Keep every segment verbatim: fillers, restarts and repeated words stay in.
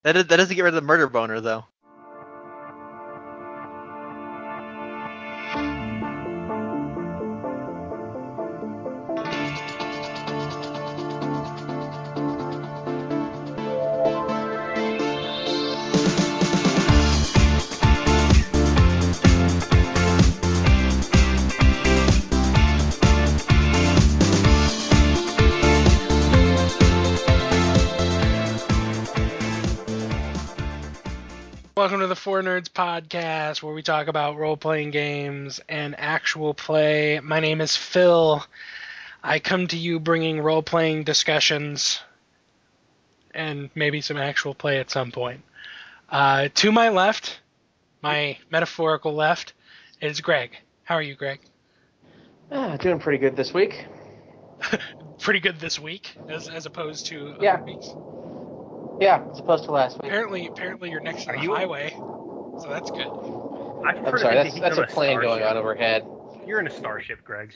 That is, that doesn't get rid of the murder boner, though. Welcome to the Four Nerds Podcast, where we talk about role-playing games and actual play. My name is Phil. I come to you bringing role-playing discussions and maybe some actual play at some point. Uh, to my left, my metaphorical left, is Greg. How are you, Greg? Ah, doing pretty good this week. Pretty good this week, as as opposed to Yeah. other weeks. Yeah, as opposed to last week. Apparently, apparently you're next to Are the you- highway, so that's good. I prefer I'm to sorry, think that's that that's you're a on plane going starship. on overhead. You're in a starship, Greg.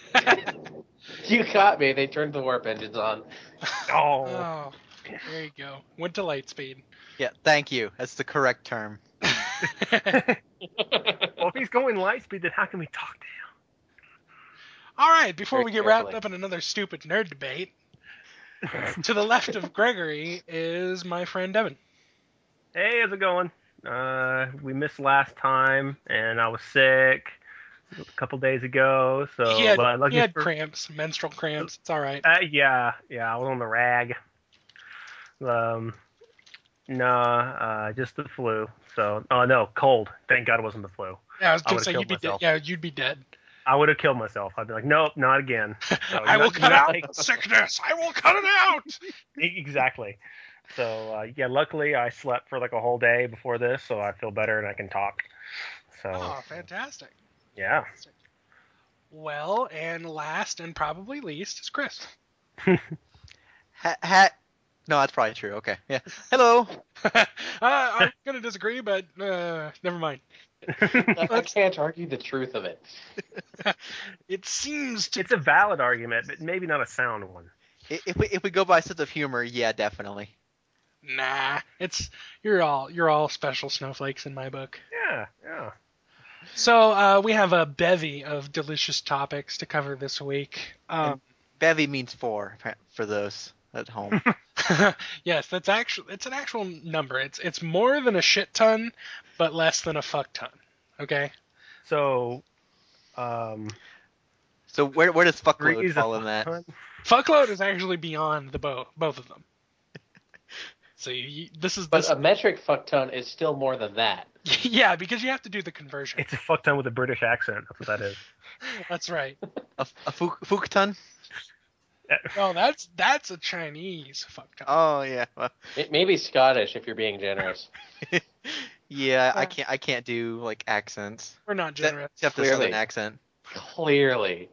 You caught me. They turned the warp engines on. Oh, Oh, there you go. Went to light speed. Yeah, thank you. That's the correct term. well, if he's going light speed, then how can we talk to him? All right, before Very we get wrapped carefully. up in another stupid nerd debate, to the left of Gregory is my friend Devin. Hey, how's it going? Uh, we missed last time, and I was sick a couple days ago. So, he had, but I'm he looking had for. cramps, menstrual cramps. It's all right. Uh, yeah, yeah, I was on the rag. Um, nah, uh, just the flu. So, oh no, cold. Thank God it wasn't the flu. Yeah, I was I gonna would've say killed you'd be dead. myself. Yeah, you'd be dead. I would have killed myself. I'd be like, nope, not again. So, I will not- cut not out like- the sickness. I will cut it out. Exactly. So uh, yeah, luckily I slept for like a whole day before this, so I feel better and I can talk. So Oh, fantastic. yeah. Well, and last and probably least is Chris. Ha, ha No, that's probably true. Okay. Yeah. Hello. uh, I'm gonna disagree, but uh, never mind. I can't argue the truth of it. It seems to. It's a valid argument, but maybe not a sound one. I- If we if we go by sense of humor, yeah, definitely. Nah, it's you're all you're all special snowflakes in my book. Yeah, yeah. So uh, we have a bevy of delicious topics to cover this week. Um, Bevy means four for those at home. yes, that's actually it's an actual number. It's it's more than a shit ton, but less than a fuck ton. Okay. So, um, So where where does fuckload three's a fall in that? fun- Fuckload is actually beyond the both both of them. So you, this is But this. a metric fuck ton is still more than that. Yeah, because you have to do the conversion. It's a fuck ton with a British accent. That's what that is. That's right. A, a fuk, fukton? No, that's that's a Chinese fuck ton. Oh yeah. Well, It may be Scottish if you're being generous. yeah, I Yeah. can't I can't do like accents. We're not generous. Except the Clearly. southern accent. Clearly.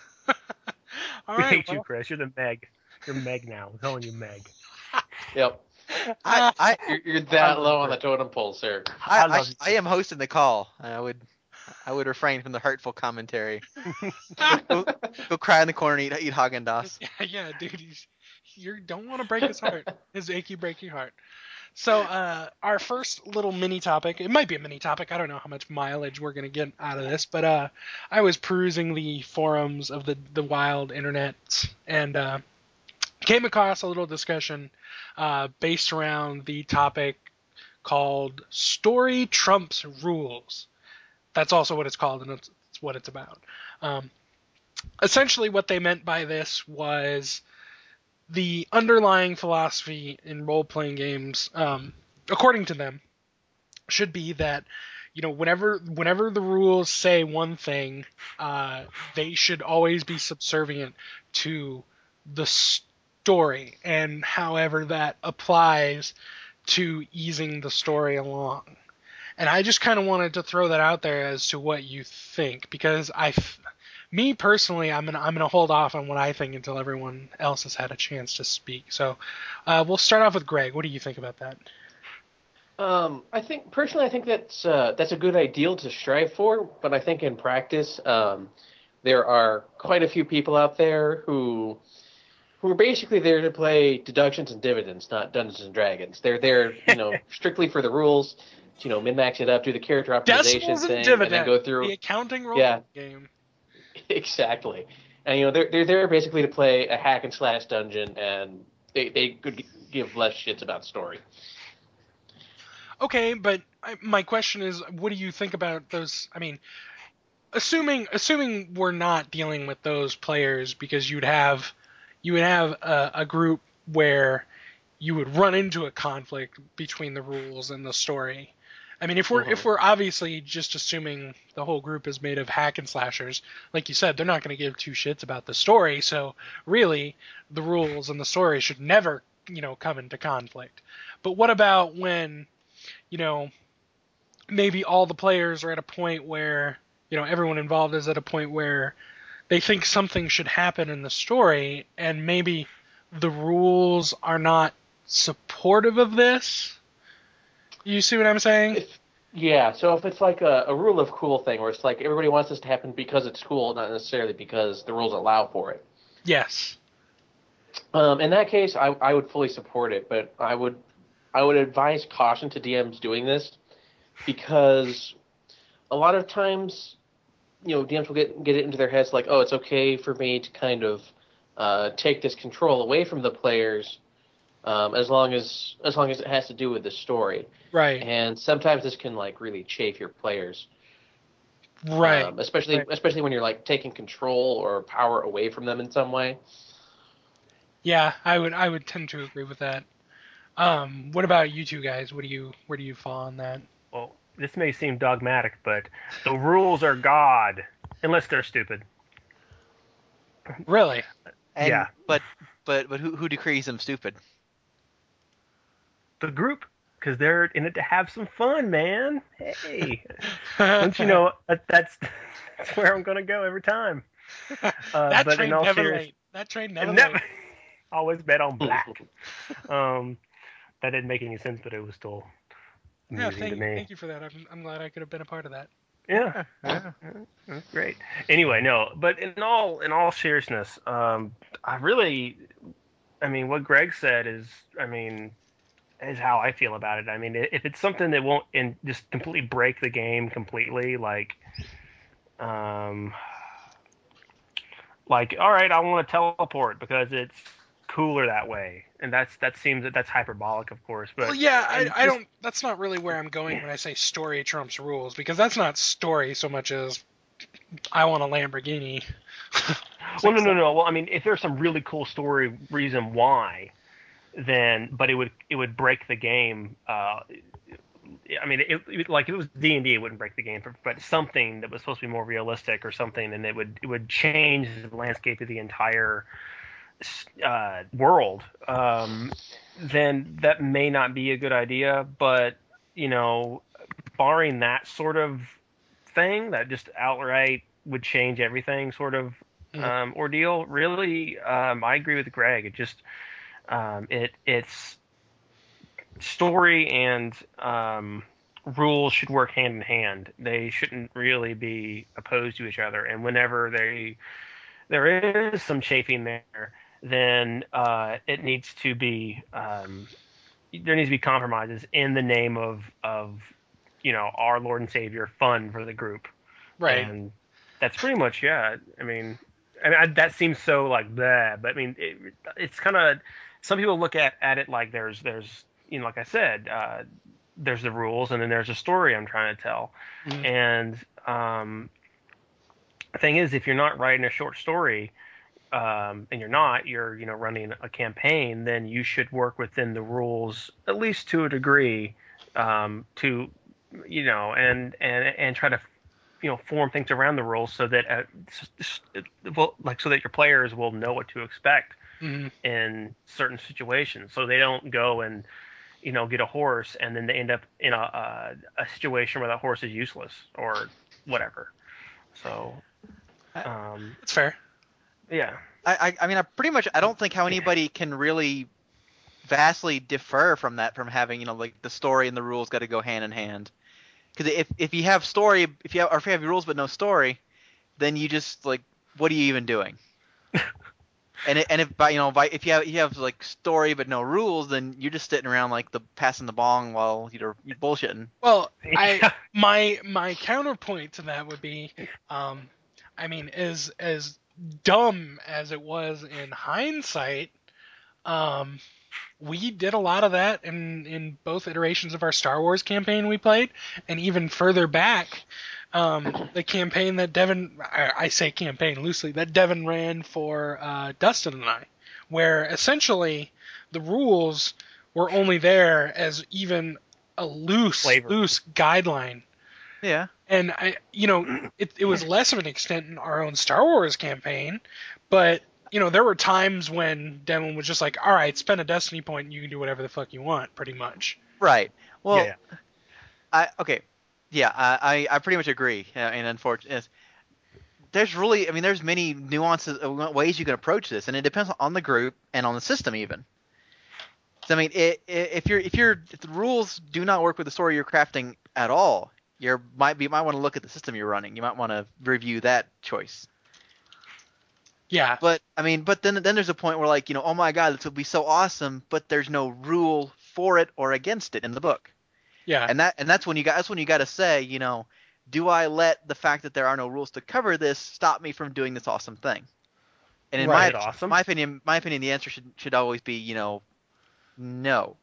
All We right. hate you, well, Chris. You're the Meg. You're Meg now. I'm calling you Meg. Yep. I I You're, you're that low on the totem pole, sir. I, I I, love you. I am hosting the call. I would I would refrain from the hurtful commentary. Go, go cry in the corner and eat, eat Haagen Dazs. yeah, yeah, dude, he's, you don't want to break his heart, his achy breaky heart. So, uh, our first little mini topic, it might be a mini topic, I don't know how much mileage we're going to get out of this, but uh, I was perusing the forums of the, the wild internet and uh, came across a little discussion uh, based around the topic called Story Trumps Rules. That's also what it's called, and it's, it's what it's about. Um, essentially, what they meant by this was the underlying philosophy in role-playing games, um, according to them, should be that, you know, whenever whenever the rules say one thing, uh, they should always be subservient to the story, and however that applies to easing the story along. And I just kind of wanted to throw that out there as to what you think, because I, f- me personally, I'm gonna I'm gonna hold off on what I think until everyone else has had a chance to speak. So, uh, we'll start off with Greg. What do you think about that? Um, I think personally, I think that's uh, that's a good ideal to strive for. But I think in practice, um, there are quite a few people out there who who are basically there to play deductions and dividends, not Dungeons and Dragons. They're there, you know, strictly for the rules, to, you know, min-max it up, do the character optimization Decimals and thing, and dividends. then go through. The accounting role Yeah. game. Exactly. And, you know, they're, they're there basically to play a hack and slash dungeon, and they, they could give less shits about story. Okay, but I, my question is, what do you think about those? I mean, assuming assuming we're not dealing with those players, because you'd have you would have a, a group where you would run into a conflict between the rules and the story. I mean, if we're Mhm. if we're obviously just assuming the whole group is made of hack and slashers, like you said, they're not going to give two shits about the story. So really, the rules and the story should never, you know, come into conflict. But what about when, you know, maybe all the players are at a point where, you know, everyone involved is at a point where they think something should happen in the story, and maybe the rules are not supportive of this? You see what I'm saying? If, yeah, so if it's like a, a rule of cool thing, where it's like everybody wants this to happen because it's cool, not necessarily because the rules allow for it. Yes. Um, in that case, I, I would fully support it, but I would I would advise caution to D Ms doing this, because a lot of times, you know, D Ms will get get it into their heads like, oh, it's okay for me to kind of uh, take this control away from the players, um, as long as as long as it has to do with the story. Right. And sometimes this can like really chafe your players, Right. um, especially right. especially when you're like taking control or power away from them in some way. Yeah, I would I would tend to agree with that. Um, what about you two guys? What do you where do you fall on that? Well, this may seem dogmatic, but the rules are God, unless they're stupid. Really? And, Yeah. But but but who who decrees them stupid? The group, because they're in it to have some fun, man. Hey, don't you know that, that's that's where I'm gonna go every time. Uh, that but train in all never serious- late. That train never never, late. always bet on black. um, that didn't make any sense, but it was still Yeah, amusing thank, to me. thank you for that. I'm, I'm glad I could have been a part of that. Yeah, Yeah. that's great. Anyway, no, but in all in all seriousness, um, I really, I mean, what Greg said is, I mean, is how I feel about it. I mean, if it's something that won't and just completely break the game completely, like, um, like, all right, I want to teleport because it's cooler that way, and that's that seems that that's hyperbolic, of course. But Well, yeah, I, I'm I just- don't. That's not really where I'm going when I say story trumps rules, because that's not story so much as I want a Lamborghini. Well, no, no, no. Well, I mean, if there's some really cool story reason why, then but it would it would break the game. Uh, I mean, it, it like if it was D and D, it wouldn't break the game, but something that was supposed to be more realistic or something, and it would it would change the landscape of the entire uh, world. Um, then that may not be a good idea. But you know, barring that sort of thing, that just outright would change everything, sort of Mhm. um, ordeal. Really, um, I agree with Greg. It just um, it it's story and um, rules should work hand in hand. They shouldn't really be opposed to each other. And whenever they there is some chafing there, then uh, it needs to be um, there needs to be compromises in the name of of you know our Lord and Savior fun for the group. Right. And that's pretty much yeah. I mean, I mean I, that seems so like blah, but I mean it, it's kind of some people look at, at it like there's there's you know like I said uh, there's the rules and then there's a story I'm trying to tell. Mhm. And um, the thing is, if you're not writing a short story um, and you're not you're you know running a campaign, then you should work within the rules at least to a degree um, to you know and and and try to you know form things around the rules so that uh, well, like so that your players will know what to expect Mhm. in certain situations, so they don't go and you know get a horse and then they end up in a a, a situation where that horse is useless or whatever. So um, That's fair. yeah, I, I I mean I pretty much I don't think how anybody can really vastly differ from that, from having, you know, like the story and the rules got to go hand in hand. Because if if you have story, if you have, or if you have rules but no story, then you just like, what are you even doing? And it, and if by you know by if you have you have like story but no rules, then you're just sitting around like the passing the bong while you're, you're bullshitting. Well, I Yeah. my my counterpoint to that would be, um, I mean, as as dumb as it was in hindsight, um, we did a lot of that in in both iterations of our Star Wars campaign we played, and even further back, um, the campaign that Devin I, I say campaign loosely that Devin ran for uh, Dustin and I, where essentially the rules were only there as even a loose Flavor. loose guideline. Yeah. And I, you know, it, it was less of an extent in our own Star Wars campaign, but you know, there were times when Devin was just like, "All right, spend a Destiny point, and you can do whatever the fuck you want," pretty much. Right. Well, Yeah, yeah. I okay. Yeah, I I I pretty much agree. Uh, and unfortunately, there's really I mean there's many nuances uh, ways you can approach this, and it depends on the group and on the system even. So, I mean, it, it, if you're if you're if the rules do not work with the story you're crafting at all, you might be might want to look at the system you're running. You might want to review that choice. Yeah. But I mean, but then then there's a point where like you know, oh my god, this would be so awesome, but there's no rule for it or against it in the book. Yeah. And that and that's when you got that's when you got to say, you know, do I let the fact that there are no rules to cover this stop me from doing this awesome thing? And in Right, my awesome. my opinion, my opinion, the answer should should always be, you know, no.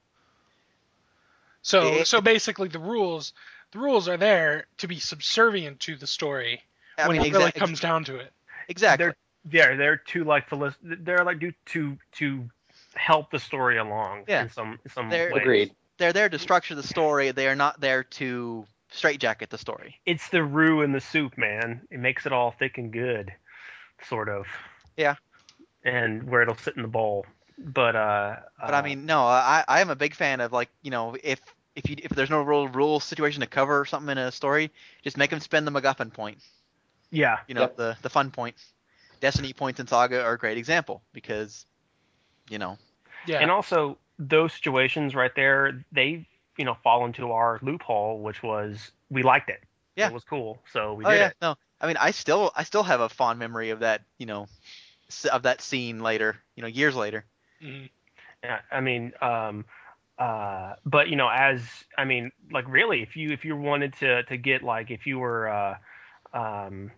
So It- so basically, the rules the rules are there to be subservient to the story I when mean, it really exa- ex- comes down to it. exactly. They're they're they're to like to they're like do to to help the story along Yeah. in some in some They're- ways. Agreed. They're there to structure the story. They are not there to straitjacket the story. It's the roux in the soup, man. It makes it all thick and good, sort of. Yeah. And where it'll sit in the bowl. But uh. But uh, I mean, no, I I am a big fan of like you know if if you if there's no real rule situation to cover something in a story, just make them spend the MacGuffin point. yeah. You know, Yep. the the fun point. Destiny points and Saga are a great example because, you know, Yeah. And also those situations right there, they you know fall into our loophole, which was we liked it. Yeah. It was cool, so we oh did yeah, it. no, I mean, I still I still have a fond memory of that, you know, s- of that scene later, you know, years later. Mhm. Yeah, I mean, um, uh, but you know, as I mean, like really, if you if you wanted to to get like if you were, uh, um,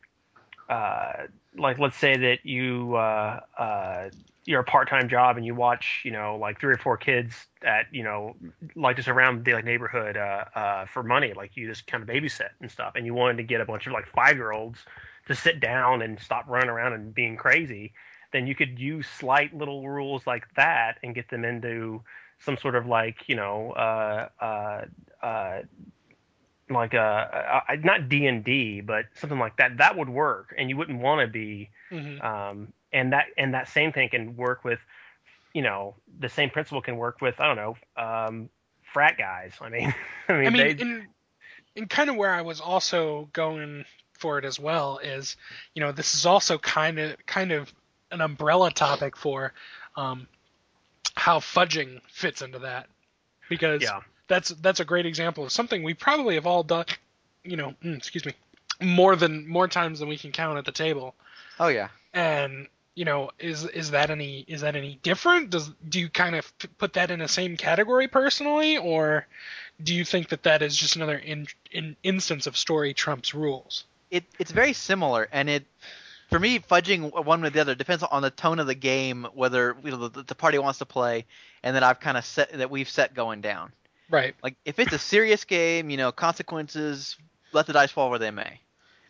uh, like let's say that you uh, uh, you're a part-time job and you watch, you know, like three or four kids at, you know, like just around the like neighborhood uh, uh, for money, like you just kind of babysit and stuff, and you wanted to get a bunch of like five-year-olds to sit down and stop running around and being crazy, then you could use slight little rules like that and get them into some sort of like, you know, uh, uh, uh, like a, a, a not D and D, but something like that. That would work, and you wouldn't want to be. Mhm. Um, and that and that same thing can work with, you know, the same principle can work with, I don't know, um, frat guys. I mean, I mean, I mean, they, and and kind of where I was also going for it as well is, you know, this is also kind of kind of an umbrella topic for um, how fudging fits into that, because yeah, that's that's a great example of something we probably have all done, you know, mm, excuse me, more than more times than we can count at the table. Oh yeah. And you know, is is that any is that any different? Does do you kind of p- put that in the same category personally, or do you think that that is just another in, in instance of story trumps rules? It it's very similar, and it for me fudging one with the other depends on the tone of the game, whether you know the, the party wants to play, and that I've kind of set that we've set going down. Right. Like if it's a serious game, you know, consequences, let the dice fall where they may.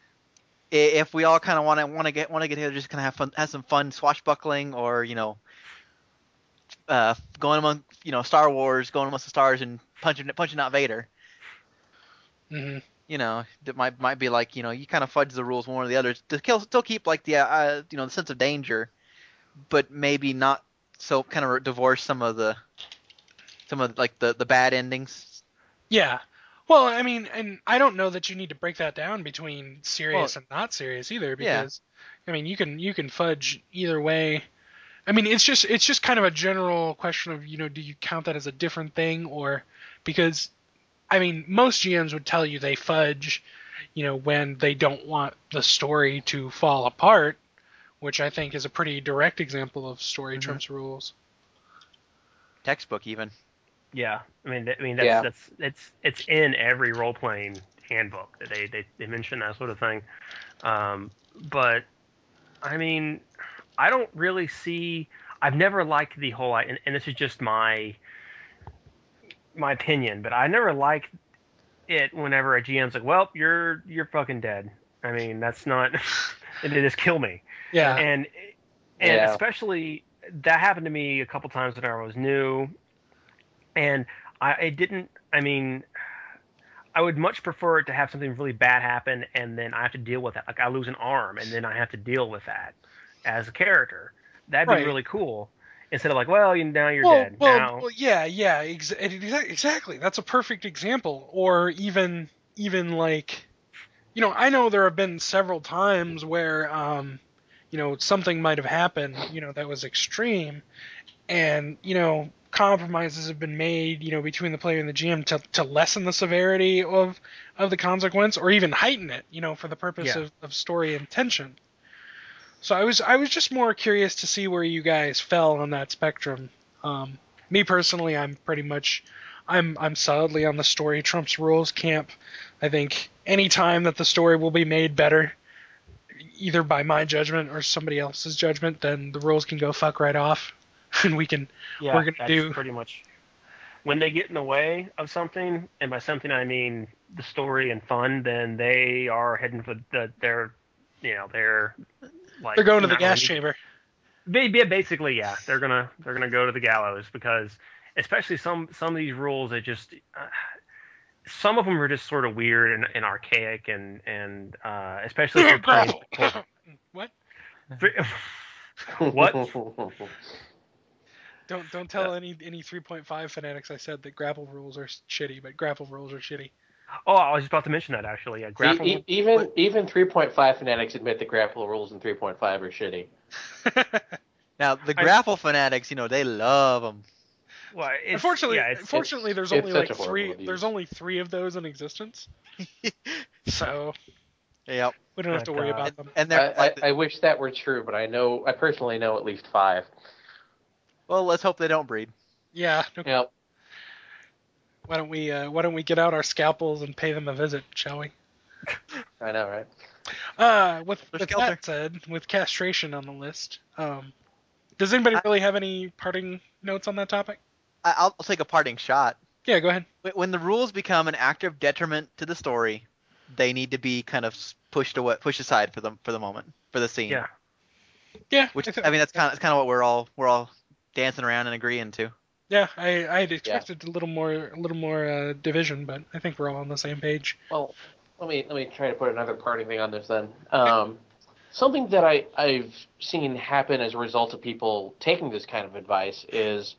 I- If we all kind of want to want to get want to get together, just kind of have fun, have some fun swashbuckling, or you know, uh, going among you know Star Wars, going amongst the stars and punching punching out Vader. hmm You know, that might might be like you know you kind of fudge the rules one or the other to kill, still keep like the uh, you know the sense of danger, but maybe not so kind of divorce some of the some of like the the bad endings. Yeah. Well, I mean, and I don't know that you need to break that down between serious Well, and not serious either, yeah. because I mean, you can you can fudge either way. I mean, it's just it's just kind of a general question of, you know, do you count that as a different thing, or because I mean, most G Ms would tell you they fudge, you know, when they don't want the story to fall apart, which I think is a pretty direct example of story Mhm. trumps rules. Textbook even. Yeah, I mean, th- I mean that's Yeah. that's it's it's in every role playing handbook that they, they they mention that sort of thing. Um, but I mean, I don't really see. I've never liked the whole, and, and this is just my my opinion, but I never liked it whenever a G M's like, "Well, you're you're fucking dead." I mean, that's not. It just kill me. Yeah. And and Yeah. especially that happened to me a couple times when I was new, and I it didn't. I mean, I would much prefer it to have something really bad happen, and then I have to deal with that. Like I lose an arm, and then I have to deal with that as a character. That'd be Right. really cool. Instead of like, well, you now you're well, dead. well, now, well, yeah, yeah, ex- exa- exactly. That's a perfect example. Or even, even like, you know, I know there have been several times where, um, you know, something might have happened, you know, that was extreme, and you know, compromises have been made, you know, between the player and the G M to, to lessen the severity of of the consequence, or even heighten it, you know, for the purpose Yeah. of, of story and tension. So I was I was just more curious to see where you guys fell on that spectrum. Um, me personally, I'm pretty much I'm I'm solidly on the story trumps rules camp. I think any time that the story will be made better, either by my judgment or somebody else's judgment, then the rules can go fuck right off, and we can yeah, we're gonna that's do pretty much when they get in the way of something, and by something I mean the story and fun. Then they are heading for the their, you know, they're like they're going to the not gas really- chamber. Ba- ba- Basically, yeah, they're gonna they're gonna go to the gallows because especially some some of these rules that just uh, some of them are just sort of weird and, and archaic and and uh, especially if you're playing. What? What? Don't don't tell any any three point five fanatics I said that grapple rules are shitty, but grapple rules are shitty. Oh, I was just about to mention that actually. Yeah, grapple. E- e- even even three point five fanatics admit the grapple rules in three point five are shitty. Now the I- grapple fanatics, you know, they love them. Well, it's, Unfortunately, yeah, it's, unfortunately, it's- there's it's only such like a horrible three. abuse. There's only three of those in existence, so Yep. we don't have to But, worry uh, about them. And I, they're I, like, I wish that were true, but I know I personally know at least five. well, let's hope they don't breed. Yeah. no- Yep. Why don't we? Uh, why don't we get out our scalpels and pay them a visit, shall we? I know, right? Uh, with, There's with Skelter. that said, with castration on the list, um, does anybody I- really have any parting notes on that topic? I, I'll take a parting shot. Yeah, go ahead. When- When the rules become an active detriment to the story, they need to be kind of s- pushed away, pushed aside for the for the moment, for the scene. yeah. Yeah, Which I thi- I mean, that's kind of that's kind of what we're all we're all dancing around and agreeing to. yeah, I I had expected a little more a little more uh, division, but I think we're all on the same page. Well, let me let me try to put another parting thing on this then. Um, something that I I've seen happen as a result of people taking this kind of advice is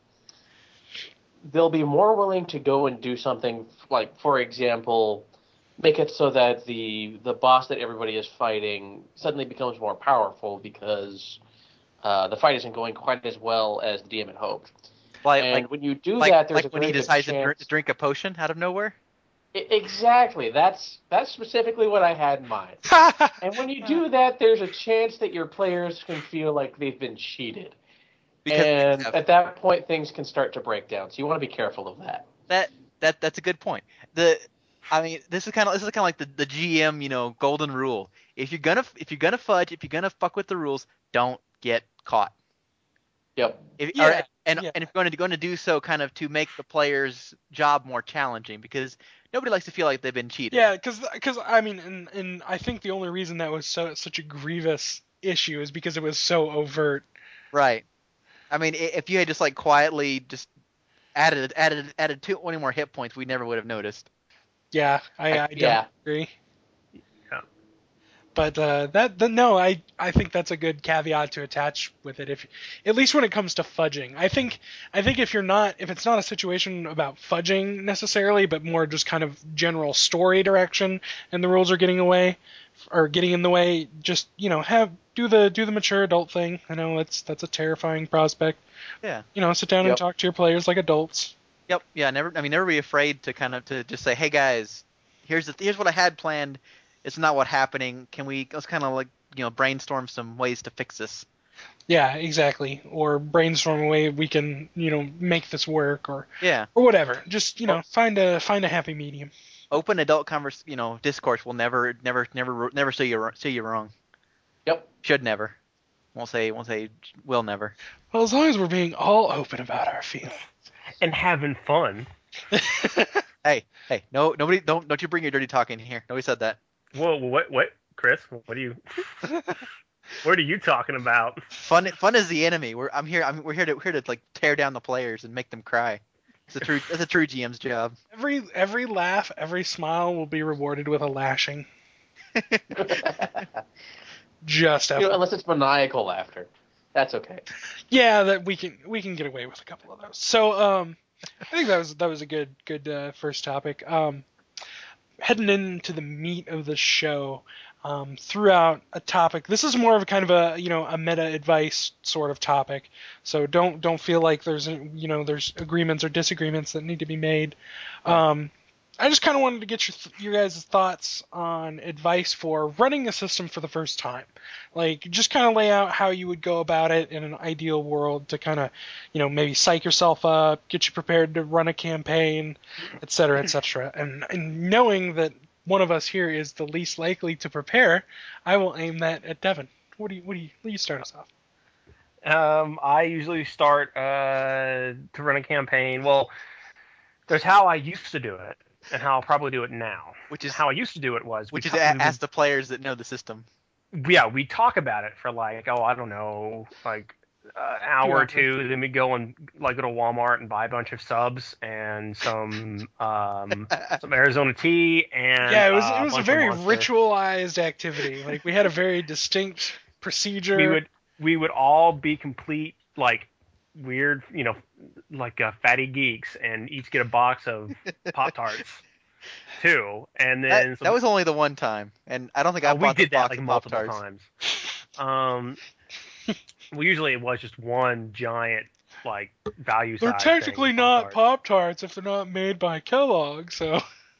they'll be more willing to go and do something like, for example, make it so that the the boss that everybody is fighting suddenly becomes more powerful because uh, the fight isn't going quite as well as the D M had hoped. Like And like when you do like, that, there's like a when he very good decides to, chance... drink, to drink a potion out of nowhere. I- Exactly. That's that's specifically what I had in mind. And when you do that, there's a chance that your players can feel like they've been cheated. Because and have- at that point, things can start to break down. So you want to be careful of that. that that that's a good point. The I mean, this is kind of this is kind of like the, the G M, you know, golden rule. If you're gonna if you're gonna fudge, if you're gonna fuck with the rules, don't get caught. Yep. If, Yeah, or- and yeah. and if you're going to going to do so, kind of to make the player's job more challenging, because nobody likes to feel like they've been cheated. Yeah, because I mean, and, and I think the only reason that was so such a grievous issue is because it was so overt. Right. I mean, i- if you had just like quietly just added added added two twenty more hit points, we never would have noticed. Yeah, I, I don't Yeah. agree. Yeah. But uh, that the, no, I I think that's a good caveat to attach with it. If at least when it comes to fudging, I think I think if you're not if it's not a situation about fudging necessarily, but more just kind of general story direction, and the rules are getting away or getting in the way, just you know have do the do the mature adult thing. I know that's that's a terrifying prospect. Yeah. You know, sit down and Yep. talk to your players like adults. Yep. Yeah. Never. I mean, never be afraid to kind of to just say, hey guys, here's the here's what I had planned. It's not what happening. Can we let's kind of like you know brainstorm some ways to fix this. Yeah, exactly. Or brainstorm a way we can, you know, make this work, or Yeah. or whatever. Just, you know, find a find a happy medium. Open adult converse, you know, discourse will never, never, never, never say you say you wrong. Yep. Should never. Won't say, won't say, will never. Well, as long as we're being all open about our feelings. And having fun. Hey, hey, no, nobody, don't, don't you bring your dirty talk in here. Nobody said that. Whoa, what, what, Chris? What are you? What are you talking about? Fun, fun is the enemy. We're, I'm here, I'm, we're here to, we're here to like tear down the players and make them cry. It's a true, that's a true G M's job. Every every laugh, every smile will be rewarded with a lashing. Just You know, unless it's maniacal laughter, that's okay. Yeah, that we can we can get away with a couple of those. So um, I think that was that was a good good uh, first topic. Um, heading into the meat of the show, um, throughout a topic. This is more of a kind of a you know a meta advice sort of topic. So don't don't feel like there's you know there's agreements or disagreements that need to be made. Um, I just kind of wanted to get your your guys' thoughts on advice for running a system for the first time. Like, just kind of lay out how you would go about it in an ideal world to kind of, you know, maybe psych yourself up, get you prepared to run a campaign, et cetera, et cetera. And, and knowing that one of us here is the least likely to prepare, I will aim that at Devin. What do you, what do you, you start us off? Um, I usually start uh, to run a campaign. Well, there's how I used to do it, and how I'll probably do it now. Which is how I used to do it was which we is ta- a- we would- ask the players that know the system. yeah, we talk about it for like, oh, I don't know, like uh, an hour or two. Then we go and like go to Walmart and buy a bunch of subs and some um, some Arizona tea and Yeah, it was uh, it was a bunch of very Monster. ritualized activity. Like, we had a very distinct procedure. We would we would all be complete like weird, you know, like uh, fatty geeks, and each get a box of Pop Tarts too, and then That, some, that was only the one time, and I don't think I oh, we bought the did that box like of multiple Pop-Tarts. times. Um, well, usually it was just one giant like value. They're size technically thing, not Pop-Tarts. Pop Tarts if they're not made by Kellogg. So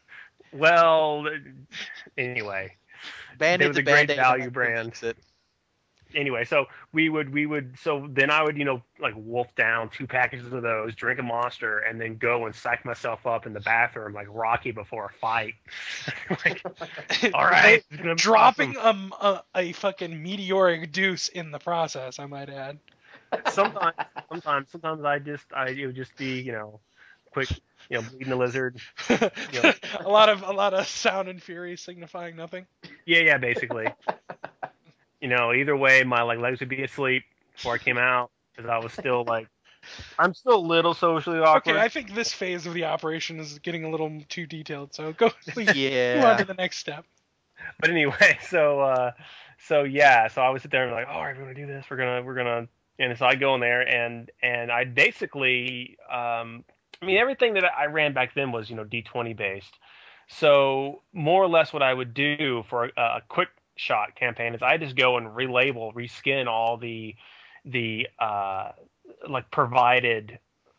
Well, anyway, Bandit They were the the great Band-Aid value and brand. makes it. anyway, so we would we would so then I would you know like wolf down two packages of those, drink a Monster, and then go and psych myself up in the bathroom like Rocky before a fight. Like, all right, it's gonna be dropping awesome. um, a, a fucking meteoric deuce in the process, I might add. Sometimes, sometimes, sometimes I just I it would just be you know quick you know bleeding the lizard. know. a lot of a lot of sound and fury signifying nothing. Yeah, yeah, basically. You know, either way, my like legs would be asleep before I came out because I was still like, I'm still a little socially awkward. Okay, I think this phase of the operation is getting a little too detailed. So go, please, move on Yeah. to the next step. But anyway, so uh, so yeah, so I would sit there and be like, all right, we're gonna do this. We're gonna we're gonna, and so I go in there and and I basically, um, I mean, everything that I ran back then was you know D twenty based. So more or less, what I would do for a, a quick shot campaign is I just go and relabel, reskin all the the uh, like provided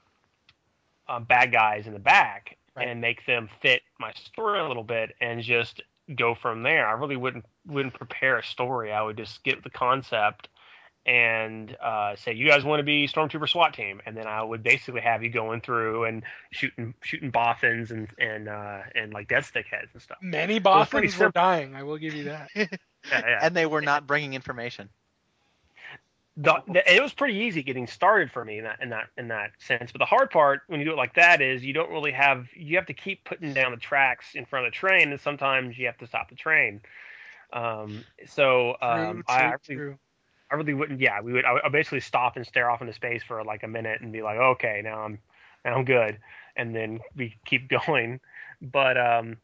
um, bad guys in the back Right. and make them fit my story a little bit and just go from there. I really wouldn't wouldn't prepare a story. I would just get the concept and uh, say, you guys want to be Stormtrooper SWAT team, and then I would basically have you going through and shooting shooting boffins and and uh, and like dead stick heads and stuff. Many was pretty boffins were simple. dying. I will give you that. Yeah, yeah. And they were not bringing information. The, the, it was pretty easy getting started for me in that in that in that sense. But the hard part when you do it like that is you don't really have you have to keep putting down the tracks in front of the train, and sometimes you have to stop the train. Um, so um, True, I true, actually true. I really wouldn't. Yeah, we would. I would basically stop and stare off into space for like a minute and be like, okay, now I'm now I'm good, and then we keep going. But um,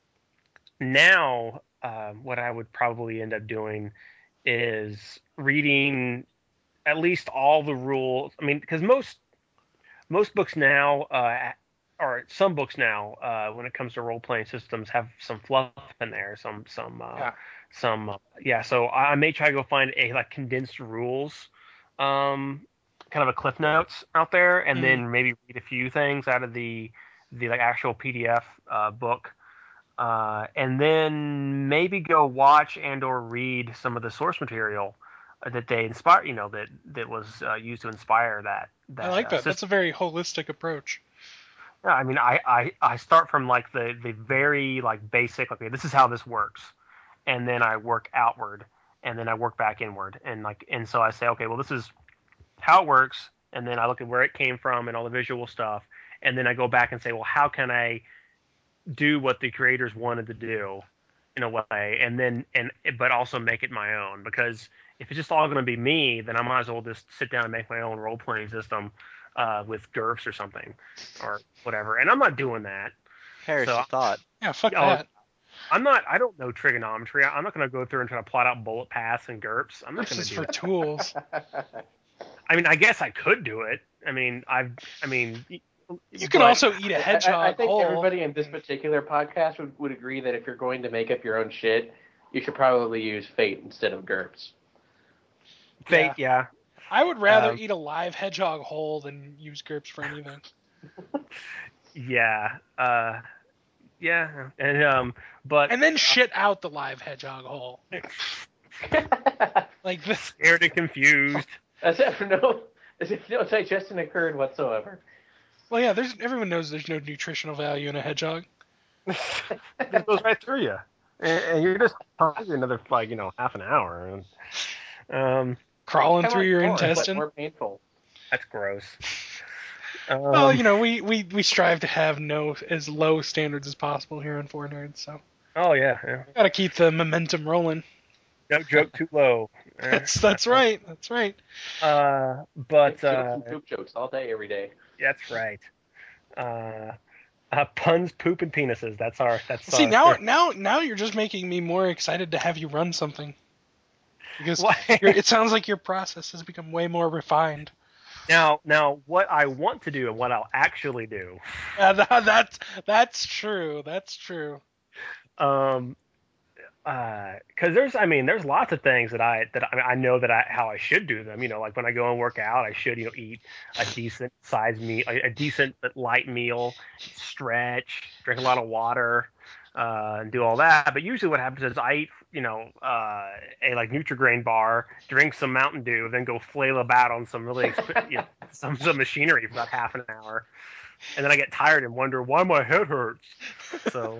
now uh, what I would probably end up doing is reading at least all the rules. I mean, because most most books now, uh, or some books now, uh, when it comes to role playing systems, have some fluff in there, some some uh, Yeah. some uh, yeah. So I may try to go find a like condensed rules, um, kind of a cliff notes out there, and Mhm. then maybe read a few things out of the the like actual P D F uh, book. uh, and then maybe go watch and or read some of the source material that they inspire, you know, that that was uh, used to inspire that. that I like uh, that. system. That's a very holistic approach. Yeah, I mean, I, I, I start from like the, the very like basic, okay, this is how this works, and then I work outward, and then I work back inward, and like, and so I say, okay, well, this is how it works, and then I look at where it came from and all the visual stuff, and then I go back and say, well, how can I do what the creators wanted to do in a way, and then and but also make it my own, because if it's just all going to be me, then I might as well just sit down and make my own role playing system. Uh, with GURPS or something, or whatever, and I'm not doing that. Perish So, the thought. Yeah, fuck Oh, that. I'm not. I don't know trigonometry. I'm not going to go through and try to plot out bullet paths and GURPS. I'm not This going is to do for that. tools. I mean, I guess I could do it. I mean, I've. I mean, You can but- also eat a hedgehog I, I think whole. everybody in this particular podcast would, would agree that if you're going to make up your own shit, you should probably use Fate instead of GURPS. Fate. Yeah. I would rather Um, eat a live hedgehog whole than use GURPS for anything. Yeah. Uh, yeah. And um, but And then shit out the live hedgehog whole. Like this. scared and confused. As if no, as if no digestion occurred whatsoever. Well, yeah. There's everyone knows there's no nutritional value in a hedgehog. It goes right through you, and, and you're just hungry another like you know half an hour. And, um, Crawling Kinda through like your porn, but intestine. more painful. that's gross. Um, Well, you know, we, we, we strive to have no as low standards as possible here on Four Nerds, so Oh yeah, yeah. gotta keep the momentum rolling. No joke too low. That's that's right. That's right. Uh, but Jokes uh, and poop jokes all day, every day. that's right. Uh, uh, puns, poop, and penises. That's our. That's See our, now now now you're just making me more excited to have you run something. Because Why? your, it sounds like your process has become way more refined. Now, now, what I want to do and what I'll actually do. Uh, that, that's that's true. That's true. Um, because there's, I mean, there's lots of things that I that I, I know that I how I should do them. You know, like when I go and work out, I should you know eat a decent size meal, a, a decent but light meal, stretch, drink a lot of water, uh, and do all that. But usually, what happens is I eat, you know, uh, a like Nutri-Grain bar, drink some Mountain Dew, then go flail about on some really exp- you know, some some machinery for about half an hour, and then I get tired and wonder why my head hurts. So,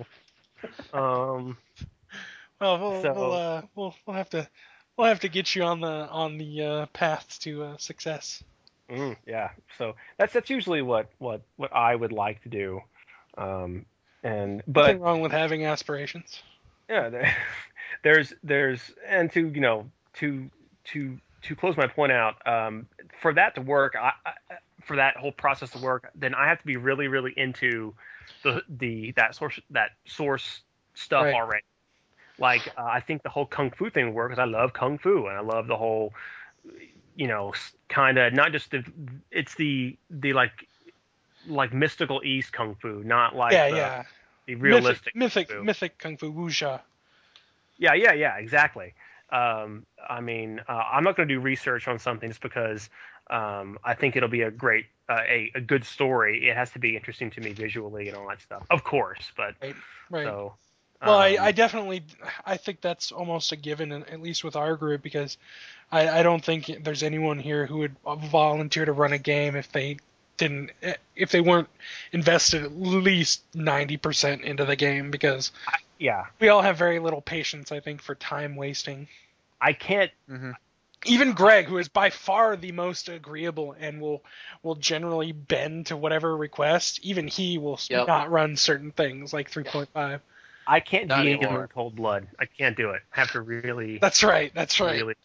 um. Well, we'll So- we'll, uh, we'll we'll have to we'll have to get you on the on the uh, path to uh, success. Mm, yeah, so that's that's usually what, what, what I would like to do, um, and but Nothing wrong with having aspirations. yeah, there, there's there's and to you know to to to close my point out, um, for that to work, I, I, for that whole process to work, then I have to be really really into the the that source that source stuff Right. already. Like uh, I think the whole kung fu thing would work because I love kung fu and I love the whole, you know, kind of not just the it's the the like like mystical East kung fu, not like yeah, the, yeah. the realistic mythic kung fu. mythic kung fu wuxia. Yeah, yeah, yeah, exactly. Um, I mean, uh, I'm not going to do research on something just because um, I think it'll be a great, uh, a, a good story. It has to be interesting to me visually and all that stuff, of course. But Right. Right. so, Well, I, um, I definitely, I think that's almost a given, in- at least with our group, because I, I don't think there's anyone here who would volunteer to run a game if they didn't, if they weren't invested at least ninety percent into the game, because yeah, we all have very little patience, I think, for time wasting. I can't. Mm-hmm. Even Greg, who is by far the most agreeable and will will generally bend to whatever request, even he will s- Yep. not run certain things like three point five. I can't Not D M anymore. in cold blood. I can't do it. I have to really, That's right. That's right. really.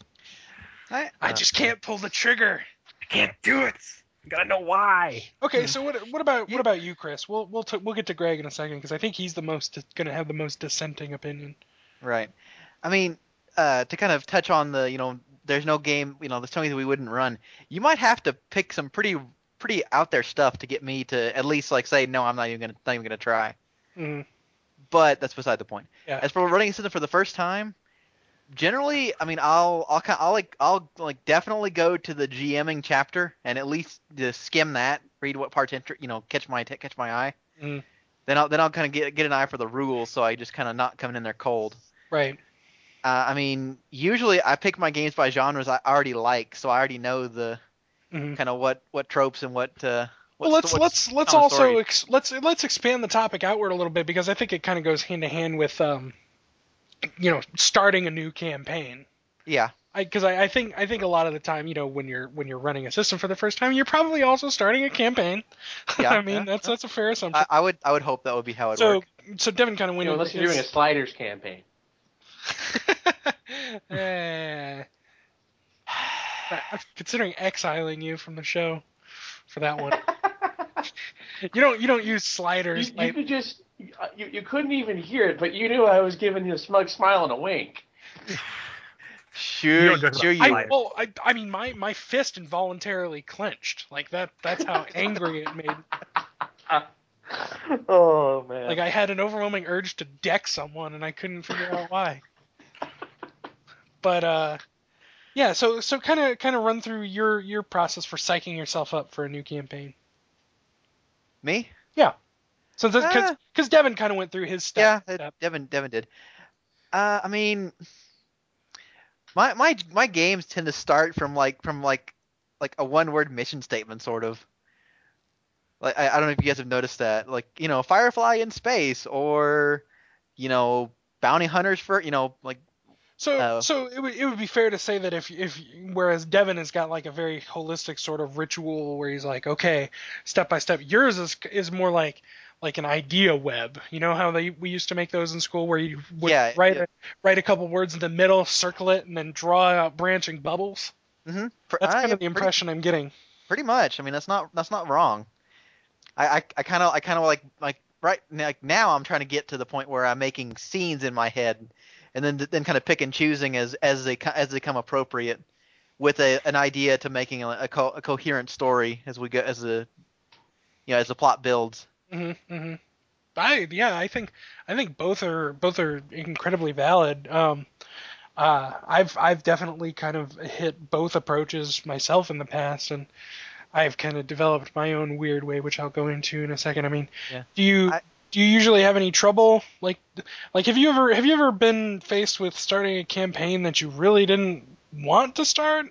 I, I just can't pull the trigger. I can't do it. I gotta know why. Okay, so what what about You- what about you, Chris? We'll we'll t- we'll get to Greg in a second because I think he's the most going to have the most dissenting opinion. Right. I mean, uh, to kind of touch on the, you know, there's no game, you know, there's something that we wouldn't run. You might have to pick some pretty, pretty out there stuff to get me to at least like say, no, I'm not even gonna, not even gonna try. Mm, But that's beside the point. Yeah. As for running a system for the first time, generally, I mean, I'll, I'll, ki- I'll like, I'll like definitely go to the GMing chapter and at least just skim that, read what parts, inter- you know, catch my, catch my eye. mm. then I'll then I'll kind of get get an eye for the rules, so I just kind of not coming in there cold. Right. Uh, I mean, usually I pick my games by genres I already like, so I already know the Mhm. kind of what, what tropes and what uh, Well, what let's sto- let's let's common also stories. ex- let's let's expand the topic outward a little bit because I think it kind of goes hand to hand with um, you know, starting a new campaign. Yeah, Because I, I, I think I think a lot of the time, you know, when you're when you're running a system for the first time, you're probably also starting a campaign. yeah. I mean, yeah, that's yeah. that's a fair assumption. I, I would I would hope that would be how it so work. so Devin kind of You went know, into unless you're doing a his. sliders campaign. Eh. I'm considering exiling you from the show for that one. You don't you don't use You, sliders. you Like, could just you, you couldn't even hear it, but you knew I was giving you a smug smile and a wink. You Sure, don't talk sure about you. I sliders. well I I mean my my fist involuntarily clenched. Like that that's how angry it made. Oh man. Like I had an overwhelming urge to deck someone and I couldn't figure out why. But uh yeah, so so kind of kind of run through your your process for psyching yourself up for a new campaign. Me? Yeah. So because Ah. because Devin kind of went through his Yeah, step. it- step. Devin Devin did. Uh, I mean, my my my games tend to start from like from like like a one word mission statement sort of. Like I, I don't know if you guys have noticed that. Like, you know, Firefly in space, or you know, bounty hunters for, you know, like So uh, so it would it would be fair to say that if if whereas Devin has got like a very holistic sort of ritual where he's like, okay, step by step. Yours is is more like like an idea web. You know how they we used to make those in school where you would Yeah, write yeah. a write a couple words in the middle, circle it, and then draw out branching bubbles. mm-hmm. That's uh, kind yeah, of the pretty, impression I'm getting. pretty much. I mean, that's not that's not wrong. I I I kind of I kind of like like right like now I'm trying to get to the point where I'm making scenes in my head, and then then kind of pick and choosing as as they co- as they come appropriate, with a an idea to making a, a, co- a coherent story as we go as the you know as the plot builds. hmm hmm I yeah, I think I think both are both are incredibly valid. Um, uh, I've I've definitely kind of hit both approaches myself in the past, and I've kind of developed my own weird way, which I'll go into in a second. I mean, Yeah. do you I, do you usually have any trouble like like have you ever have you ever been faced with starting a campaign that you really didn't want to start?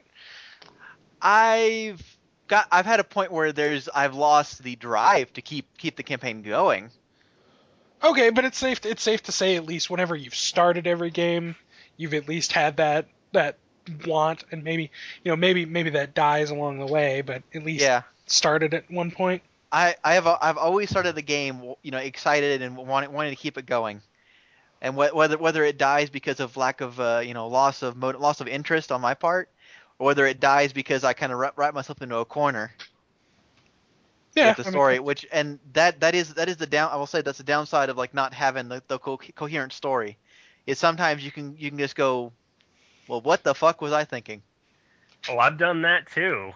I've got I've had a point where there's I've lost the drive to keep keep the campaign going. Okay, but it's safe it's safe to say at least whenever you've started every game, you've at least had that that want, and maybe you know maybe maybe that dies along the way, but at least Yeah. started at one point. I, I have I've always started the game, you know, excited and wanting wanting to keep it going, and wh- whether whether it dies because of lack of uh, you know loss of mo- loss of interest on my part, or whether it dies because I kind of write, write myself into a corner Yeah, with the I mean, story, which and that that is that is the down I will say that's the downside of like not having the, the co- coherent story, is sometimes you can you can just go, well, what the fuck was I thinking? Oh, I've done that too.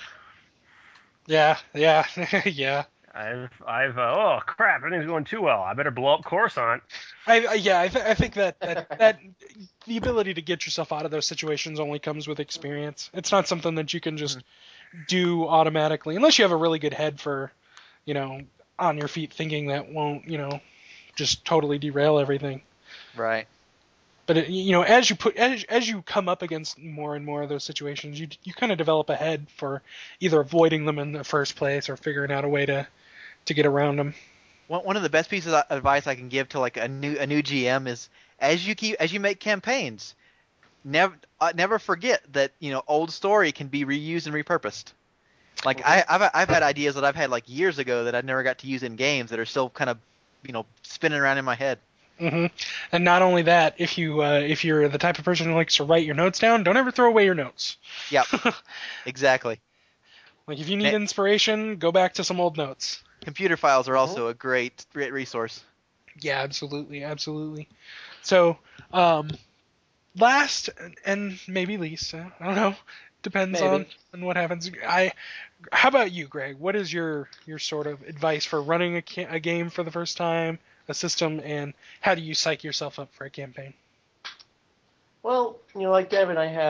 yeah, yeah, yeah. I've I've uh, oh crap, everything's going too well. I better blow up Coruscant. I, I yeah, I, th- I think that, that that the ability to get yourself out of those situations only comes with experience. It's not something that you can just do automatically, unless you have a really good head for, you know, on your feet thinking that won't, you know, just totally derail everything. Right. But it, you know, as you put as as you come up against more and more of those situations, you you kind of develop a head for either avoiding them in the first place or figuring out a way to to get around them. One one of the best pieces of advice I can give to like a new a new G M is, as you keep as you make campaigns, never uh, never forget that you know old story can be reused and repurposed. Like I, I've I've had ideas that I've had like years ago that I never got to use in games that are still kind of you know spinning around in my head. hmm And not only that, if you uh, if you're the type of person who likes to write your notes down, don't ever throw away your notes. Yep, exactly. Like if you need Ma- inspiration, go back to some old notes. Computer files are also a great great resource. Yeah, absolutely, absolutely. So, um, last and maybe least, uh, I don't know, depends Maybe. on, on what happens. I, how about you, Greg? What is your your sort of advice for running a, ca- a game for the first time, a system, and how do you psych yourself up for a campaign? Well, you know, like Devin, I have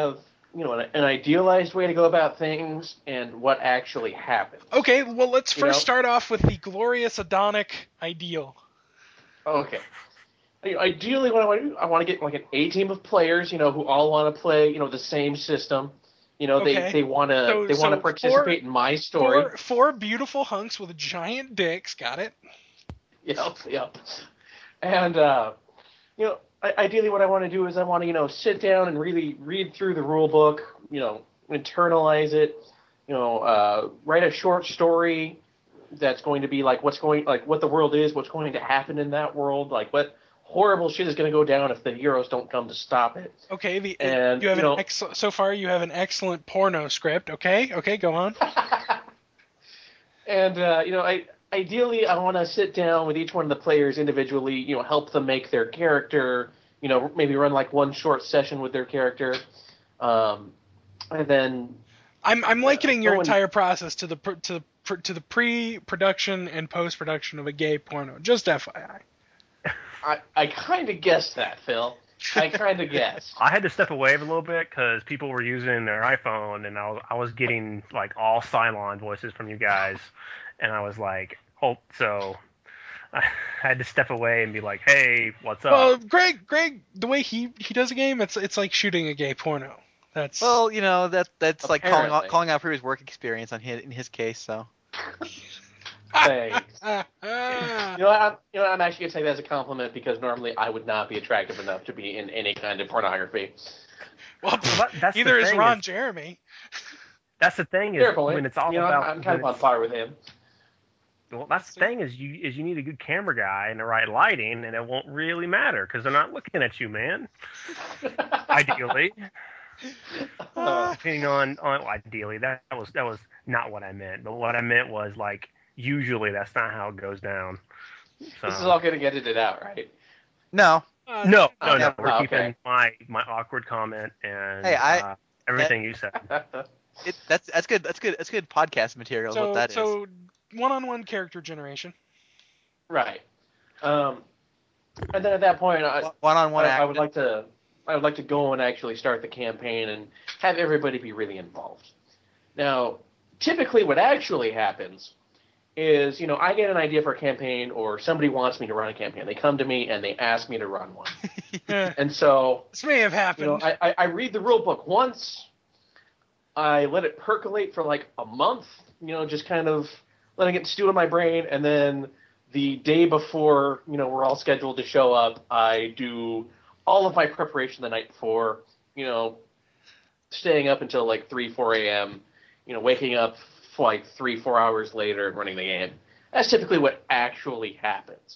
you know, an, an idealized way to go about things and what actually happens. Okay, well, let's You first know? start off with the glorious Adonic ideal. Okay. You know, ideally, what I want to do, I want to get like an A team of players, you know, who all want to play, you know, the same system. You know, Okay. they they want to So- they want so to participate four- in my story. Four, four beautiful hunks with giant dicks. Got it? Yep, yep. And uh, you know, I, ideally, what I want to do is I want to, you know, sit down and really read through the rule book, you know, internalize it, you know, uh, write a short story that's going to be like what's going, like what the world is, what's going to happen in that world, like what horrible shit is going to go down if the heroes don't come to stop it. Okay. The And, you have you an know- ex- so far you have an excellent porno script. Okay. Okay. Go on. And uh, you know, I ideally I want to sit down with each one of the players individually, you know, help them make their character, you know, maybe run like one short session with their character, um, and then I'm I'm likening your go and- entire process to the pr- to the pr- to the pre-production and post-production of a gay porno. Just F Y I. I I kind of guessed that, Phil. I kind of guessed. I had to step away a little bit because people were using their iPhone, and I was I was getting like all Cylon voices from you guys, and I was like, oh, so I had to step away and be like, hey, what's up? Well, Greg, Greg, the way he he does a game, it's it's like shooting a gay porno. That's Well, you know that that's like calling out Apparently. calling out previous work experience on his in his case. So Thanks. Ah, ah. You know, I'm, you know, I'm actually gonna take that as a compliment because normally I would not be attractive enough to be in any kind of pornography. Well, that- that's the either is thing Ron is- Jeremy. That's the thing is Fair point. when it's all you know, about. I'm, I'm kind of when on par with him. Well, that's the thing is you is you need a good camera guy and the right lighting, and it won't really matter because they're not looking at you, man. Ideally, Uh, depending on on ideally that, that was that was not what I meant, but what I meant was like usually that's not how it goes down. So this is all gonna get edited out, right? no, Uh, no, Oh, no, no. yeah. We're Oh, keeping okay. my my awkward comment and Hey, I- uh, everything you said. it that's that's good. That's good. That's good podcast material. is So what that is. so one-on-one character generation. Right. Um, and then at that point, I, One on one I, I action. would like to, I would like to go and actually start the campaign and have everybody be really involved. Now, typically, what actually happens is, you know, I get an idea for a campaign, or somebody wants me to run a campaign. They come to me and they ask me to run one, Eh, and so, this may have you happened. know, I, I, I read the rule book once. I let it percolate for like a month, you know, just kind of letting it stew in my brain, and then the day before, you know, we're all scheduled to show up, I do all of my preparation the night before, you know, staying up until like three, four a.m., you know, waking up for like three, four hours later and running the game. That's typically what actually happens.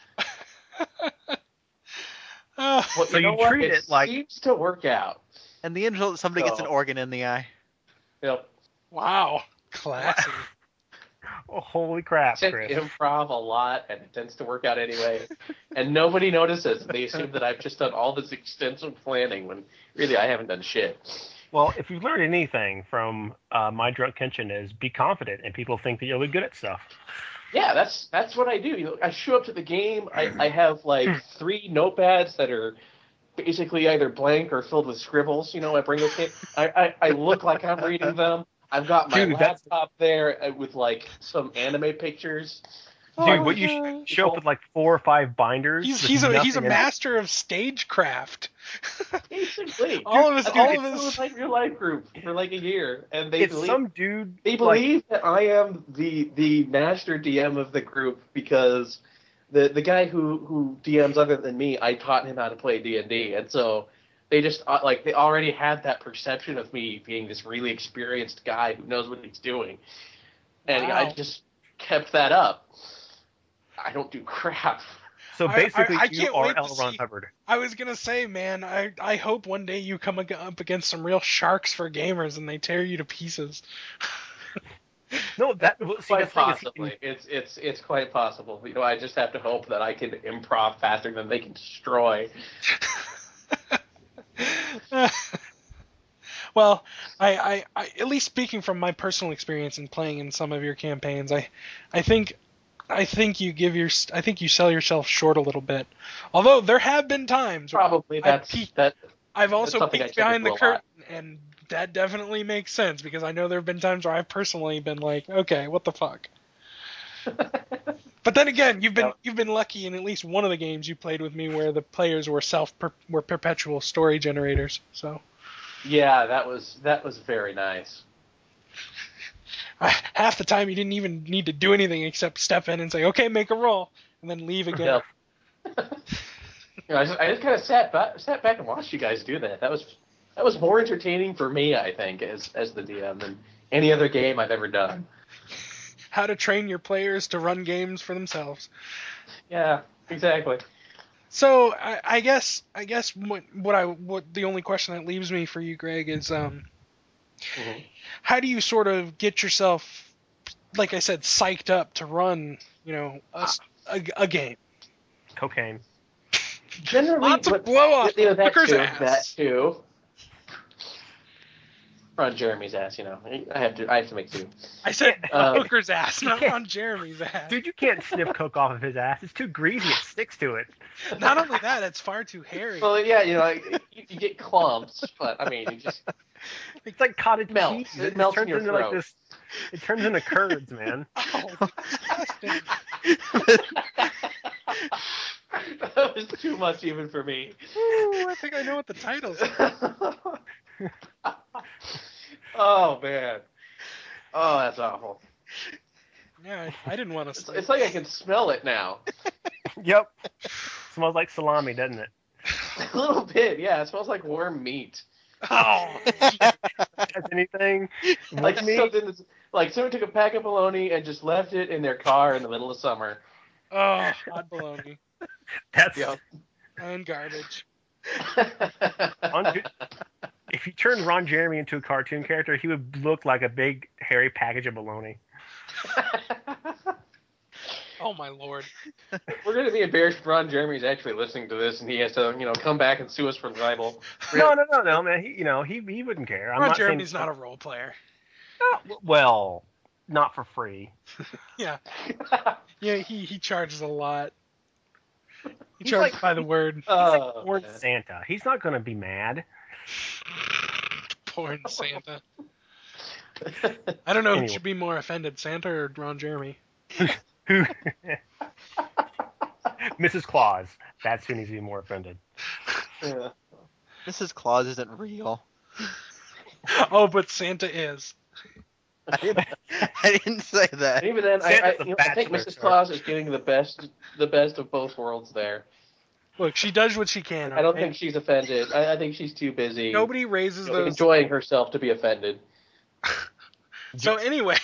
Uh, Well, So know you what? treat it like- seems to work out. and the end result, somebody gets an So- organ in the eye. Yep. wow, classy. Oh, holy crap, I Chris! improv a lot, and it tends to work out anyway. And nobody notices. They assume that I've just done all this extensive planning when really I haven't done shit. Well, if you've learned anything from uh, My Drunk Kitchen is be confident, and people think that you'll be good at stuff. Yeah, that's that's what I do. You know, I show up to the game. I, I have like three notepads that are basically either blank or filled with scribbles. You know, I bring those in. I, I, I look like I'm reading them. I've got my Dude, that's- laptop there uh, with like some anime pictures. Dude, Oh what my you gosh. sh- show up with like four or five binders. He's with he's a he's a nothing in it. master of stagecraft. Basically, All of his- I do all it of his- with my real life group for like a year, and they It's believe some dude. They like, believe that I am the the master D M of the group because the the guy who who D Ms other than me, I taught him how to play D and D, and so they just uh, like they already had that perception of me being this really experienced guy who knows what he's doing, and Wow. I just kept that up. I don't do crap. So I- basically, I- I you can't are wait to L. Ron see- Hubbard. I was gonna say, man, I I hope one day you come ag- up against some real sharks for gamers and they tear you to pieces. No, that well, see, Quite the thing is, possibly, it's it's it's quite possible. You know, I just have to hope that I can improv faster than they can destroy. Well, I, I, I, at least speaking from my personal experience in playing in some of your campaigns, I, I think, I think you give your, I think you sell yourself short a little bit. Although there have been times where Probably I that's peek- that. I've also something I peeked tend to behind the do a lot. curtain and that definitely makes sense because I know there have been times where I've personally been like, okay, what the fuck. But then again, you've been Yep. you've been lucky in at least one of the games you played with me where the players were self per, were perpetual story generators. So Yeah, that was that was very nice. I, half the time you didn't even need to do anything except step in and say, okay, make a roll, and then leave again. Yep. You know, I just, I just kind of sat back, sat back and watched you guys do that. That was that was more entertaining for me, I think, as as the D M than any other game I've ever done. How to train your players to run games for themselves. Yeah, exactly. So I, I guess I guess what what I what the only question that leaves me for you, Greg, is um, Mhm. how do you sort of get yourself, like I said, psyched up to run, you know, a, s- a- a game? Cocaine. Generally, Lots of what- blow off you know, that hooker's too, ass. that too. Run Jeremy's ass, you know. I have to I have to make two. I said Uh, hooker's ass, not can't- on Jeremy's ass. Dude, you can't sniff coke off of his ass. It's too greasy. It sticks to it. Not only that, it's far too hairy. Well, yeah, you know, like, you, you get clumps, but I mean, you just It's like cottage Melts. cheese. It It, melts in turns your into like throat. this. It turns into curds, man. Oh, disgusting. that was too much even for me. Ooh, I think I know what the title's. are. Oh man. Oh, that's awful. Yeah, I, I didn't want to It's, sleep. it's like I can smell it now. Yep. Smells like salami, doesn't it? A little bit, yeah. It smells like warm meat. Oh, Has anything? Like with me? something that's, like someone took a pack of bologna and just left it in their car in the middle of summer. oh, hot bologna That's Yep. and garbage. Ron- if you turned Ron Jeremy into a cartoon character, he would look like a big hairy package of bologna. Oh my lord. We're gonna be embarrassed if Ron Jeremy's actually listening to this and he has to, you know, come back and sue us for libel. No, no, no, no, man. He, you know, he he wouldn't care. I'm Ron not Jeremy's saying, not a role player. Well, not for free. Yeah, yeah. He he charges a lot. He He's charges like- by the word. Oh, Or man. Santa. He's not gonna be mad. Porn Santa. I don't know Anyway. who should be more offended, Santa or Ron Jeremy. Who? Missus Claus. That's who needs to be more offended. Yeah. Missus Claus isn't real. Oh, but Santa is. I didn't, I didn't say that. And even then, I, I, Santa's a you know, I think bachelor, Missus sir. Claus is getting the best, the best of both worlds there. Look, she does what she can. I don't okay? think she's offended. I, I think she's too busy Nobody raises you know, those. enjoying herself to be offended. So anyway,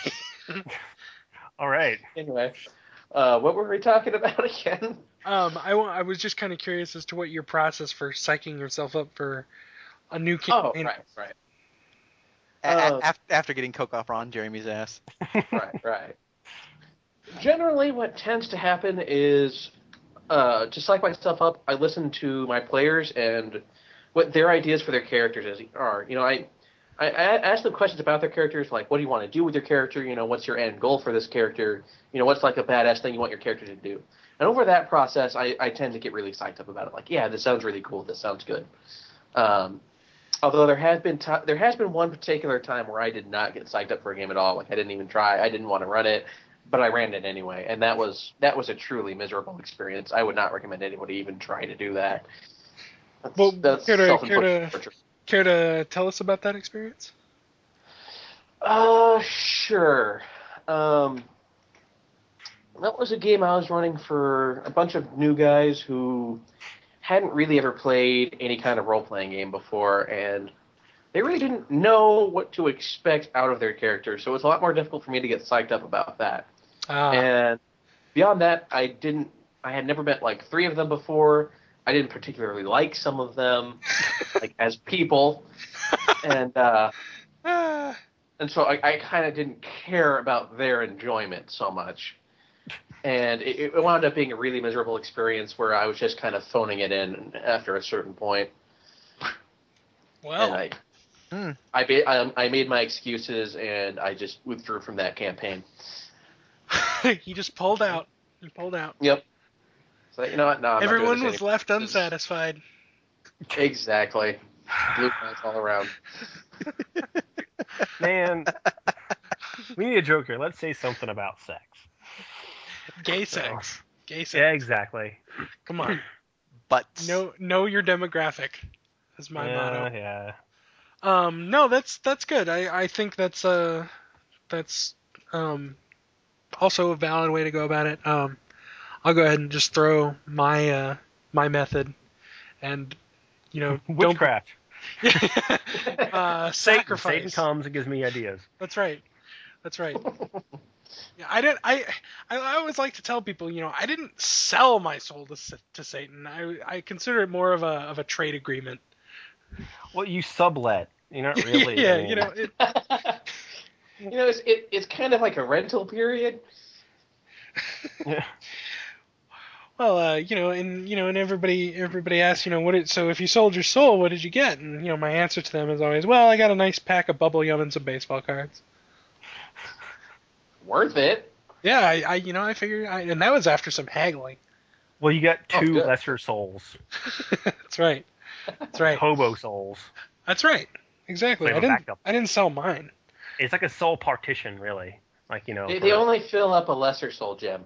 All right. Anyway, uh, what were we talking about again? um, I, wa- I was just kind of curious as to what your process for psyching yourself up for a new Oh, campaign. right, right, A- a- Uh, af- after getting coke off Ron Jeremy's ass. right, right. Generally, what tends to happen is, uh, to psych myself up, I listen to my players and what their ideas for their characters is, are. You know, I, I, I ask them questions about their characters, like, what do you want to do with your character? You know, what's your end goal for this character? You know, what's like a badass thing you want your character to do? And over that process, I, I tend to get really psyched up about it. Like, yeah, this sounds really cool. This sounds good. Um, although there has been ti there has been one particular time where I did not get psyched up for a game at all. Like, I didn't even try. I didn't want to run it, but I ran it anyway, and that was that was a truly miserable experience. I would not recommend anybody even try to do that. That's, Well, that's care to- self-inflicted care to- torture. Care to tell us about that experience? Uh, sure. Um, that was a game I was running for a bunch of new guys who hadn't really ever played any kind of role-playing game before, and they really didn't know what to expect out of their characters, so it was a lot more difficult for me to get psyched up about that. Ah, And beyond that, I didn't. I had never met like three of them before. I didn't particularly like some of them, like as people, and uh, ah, and so I, I kind of didn't care about their enjoyment so much. And it, it wound up being a really miserable experience where I was just kind of phoning it in after a certain point. well, And I, Hmm. I, ba- I, I made my excuses and I just withdrew from that campaign. he just pulled out. He pulled out. Yep. So you know what? No, I'm not doing Everyone this was anymore. left This is- unsatisfied. Exactly. Blue pants all around. Man, we need a joke here. Let's say something about sex. Gay sex. Gay sex. Yeah, exactly. Come on. Butts. Know know your demographic. Is my yeah, motto. yeah. Um, no, that's that's good. I, I think that's uh that's um also a valid way to go about it. Um, I'll go ahead and just throw my uh my method, and you know Witchcraft. don't uh Satan, sacrifice. Satan comes and gives me ideas. That's right. That's right. Yeah, I didn't. I I I always like to tell people, you know, I didn't sell my soul to S- to Satan. I I consider it more of a of a trade agreement. Well, you sublet. You're not really. yeah, I mean, you know. It, You know, it's it, it's kind of like a rental period. Yeah. Well, uh, you know, and you know, and everybody everybody asks, you know, what? Did, so if you sold your soul, what did you get? And you know, my answer to them is always, well, I got a nice pack of bubble gum and some baseball cards. Worth it. Yeah, I, I you know, I figured, I, and that was after some haggling. Well, you got Oh, two good. lesser souls, That's right. That's right. hobo souls. That's right. Exactly. We have I a didn't. backup. I didn't sell mine. It's like a soul partition, really. Like you know. They, for- they only fill up a lesser soul gem.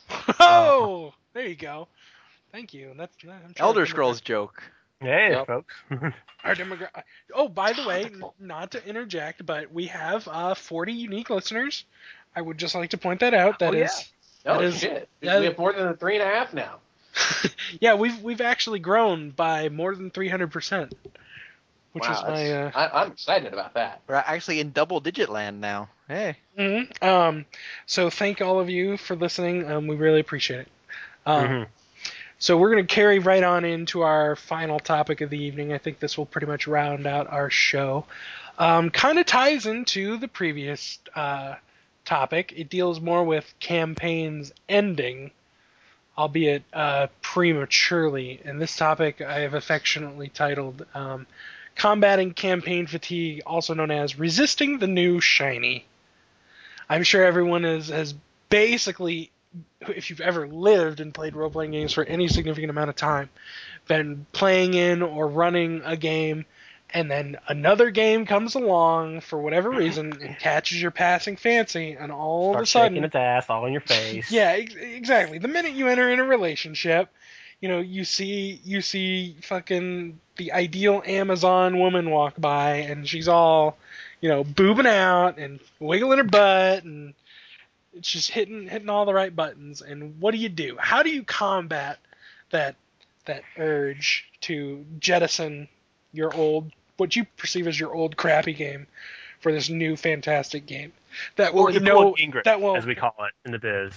Oh, there you go. Thank you. That's I'm trying to Elder think of Scrolls joke. Hey, Yep. folks. Our demogra- Oh, by the way, n- not to interject, but we have uh, forty unique listeners. I would just like to point that out. That Oh, is, Oh That is- shit! that- we have more than a three and a half now. yeah, we've we've actually grown by more than three hundred percent, which wow, is my. that's- Uh, I, I'm excited about that. We're actually in double digit land now. Hey. mhm. Um, so thank all of you for listening. Um, we really appreciate it. Um, Mhm. So we're going to carry right on into our final topic of the evening. I think this will pretty much round out our show. Um, kind of ties into the previous uh, topic. It deals more with campaigns ending, albeit uh, prematurely. And this topic I have affectionately titled um, Combating Campaign Fatigue, also known as Resisting the New Shiny. I'm sure everyone is, has basically, if you've ever lived and played role-playing games for any significant amount of time, been playing in or running a game, and then another game comes along for whatever reason and catches your passing fancy, and all Start of a sudden, shaking its ass all in your face. yeah, ex- exactly. The minute you enter in a relationship, you know, you see you see fucking the ideal Amazon woman walk by, and she's all, you know, boobing out and wiggling her butt, and it's just hitting hitting all the right buttons. And what do you do? How do you combat that that urge to jettison your old, what you perceive as your old crappy game, for this new fantastic game that will Or the know Ingress, that will as we call it in the biz.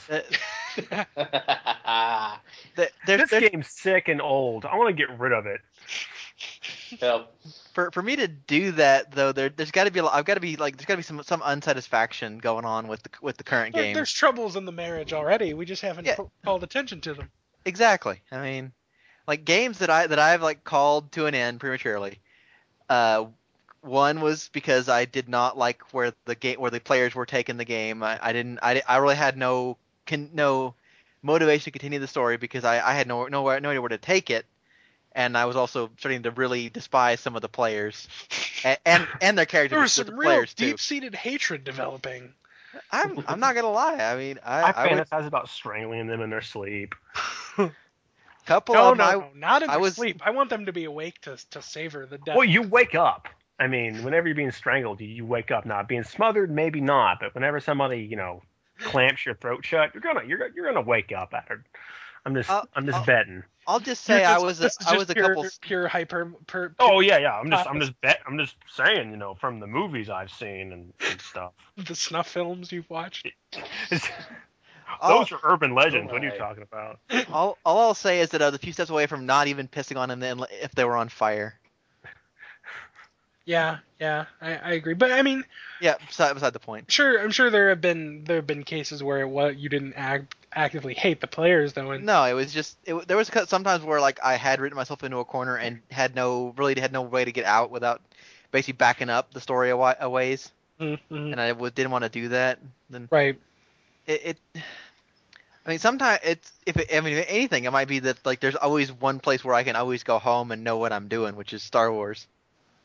Uh, th- there's, This there's, game's sick and old. I want to get rid of it. Yep. for for me to do that though, there there's got to be a lot- I've got to be like there's got to be some some unsatisfaction going on with the with the current There- game. There's troubles in the marriage already. We just haven't Yeah. ca- called attention to them. Exactly. I mean, like games that I that I've like called to an end prematurely. Uh, one was because I did not like where the game where the players were taking the game. I, I didn't. I, I really had no con, no motivation to continue the story because I, I had no nowhere no idea where to take it, and I was also starting to really despise some of the players and and, and their characters There was with some the real players too. deep-seated hatred developing. I'm I'm not gonna lie. I mean, I, I I would, fantasize about strangling them in their sleep. couple No, of no, my no, not in I their was- sleep. I want them to be awake to to savor the death. Well, you wake up. I mean, whenever you're being strangled, you, you wake up. Not being smothered, maybe not, but whenever somebody, you know, clamps your throat shut, you're gonna you're you're gonna wake up after. I'm just I'll- I'm just I'll- betting. I'll just You're say I just- was a, this is I just was a pure, couple. pure hyper. Per, Oh yeah, yeah. I'm just I'm Uh, just bet I'm just saying, you know, from the movies I've seen and, and stuff. the snuff films you've watched. I'll- Those are urban legends. What are you Right. talking about? All, all I'll say is that I was a few steps away from not even pissing on them then if they were on fire. Yeah, yeah, I, I agree. But I mean, Yeah, beside, beside the point. sure, I'm sure there have been there have been cases where what you didn't act, actively hate the players though, and No, it was just it, w- there was co- sometimes where like I had written myself into a corner and had no really had no way to get out without basically backing up the story a, wi- a ways, Mhm, mhm. and I w- didn't want to do that. Then right. it, it I mean, sometimes it's if it, I mean anything, it might be that like there's always one place where I can always go home and know what I'm doing, which is Star Wars.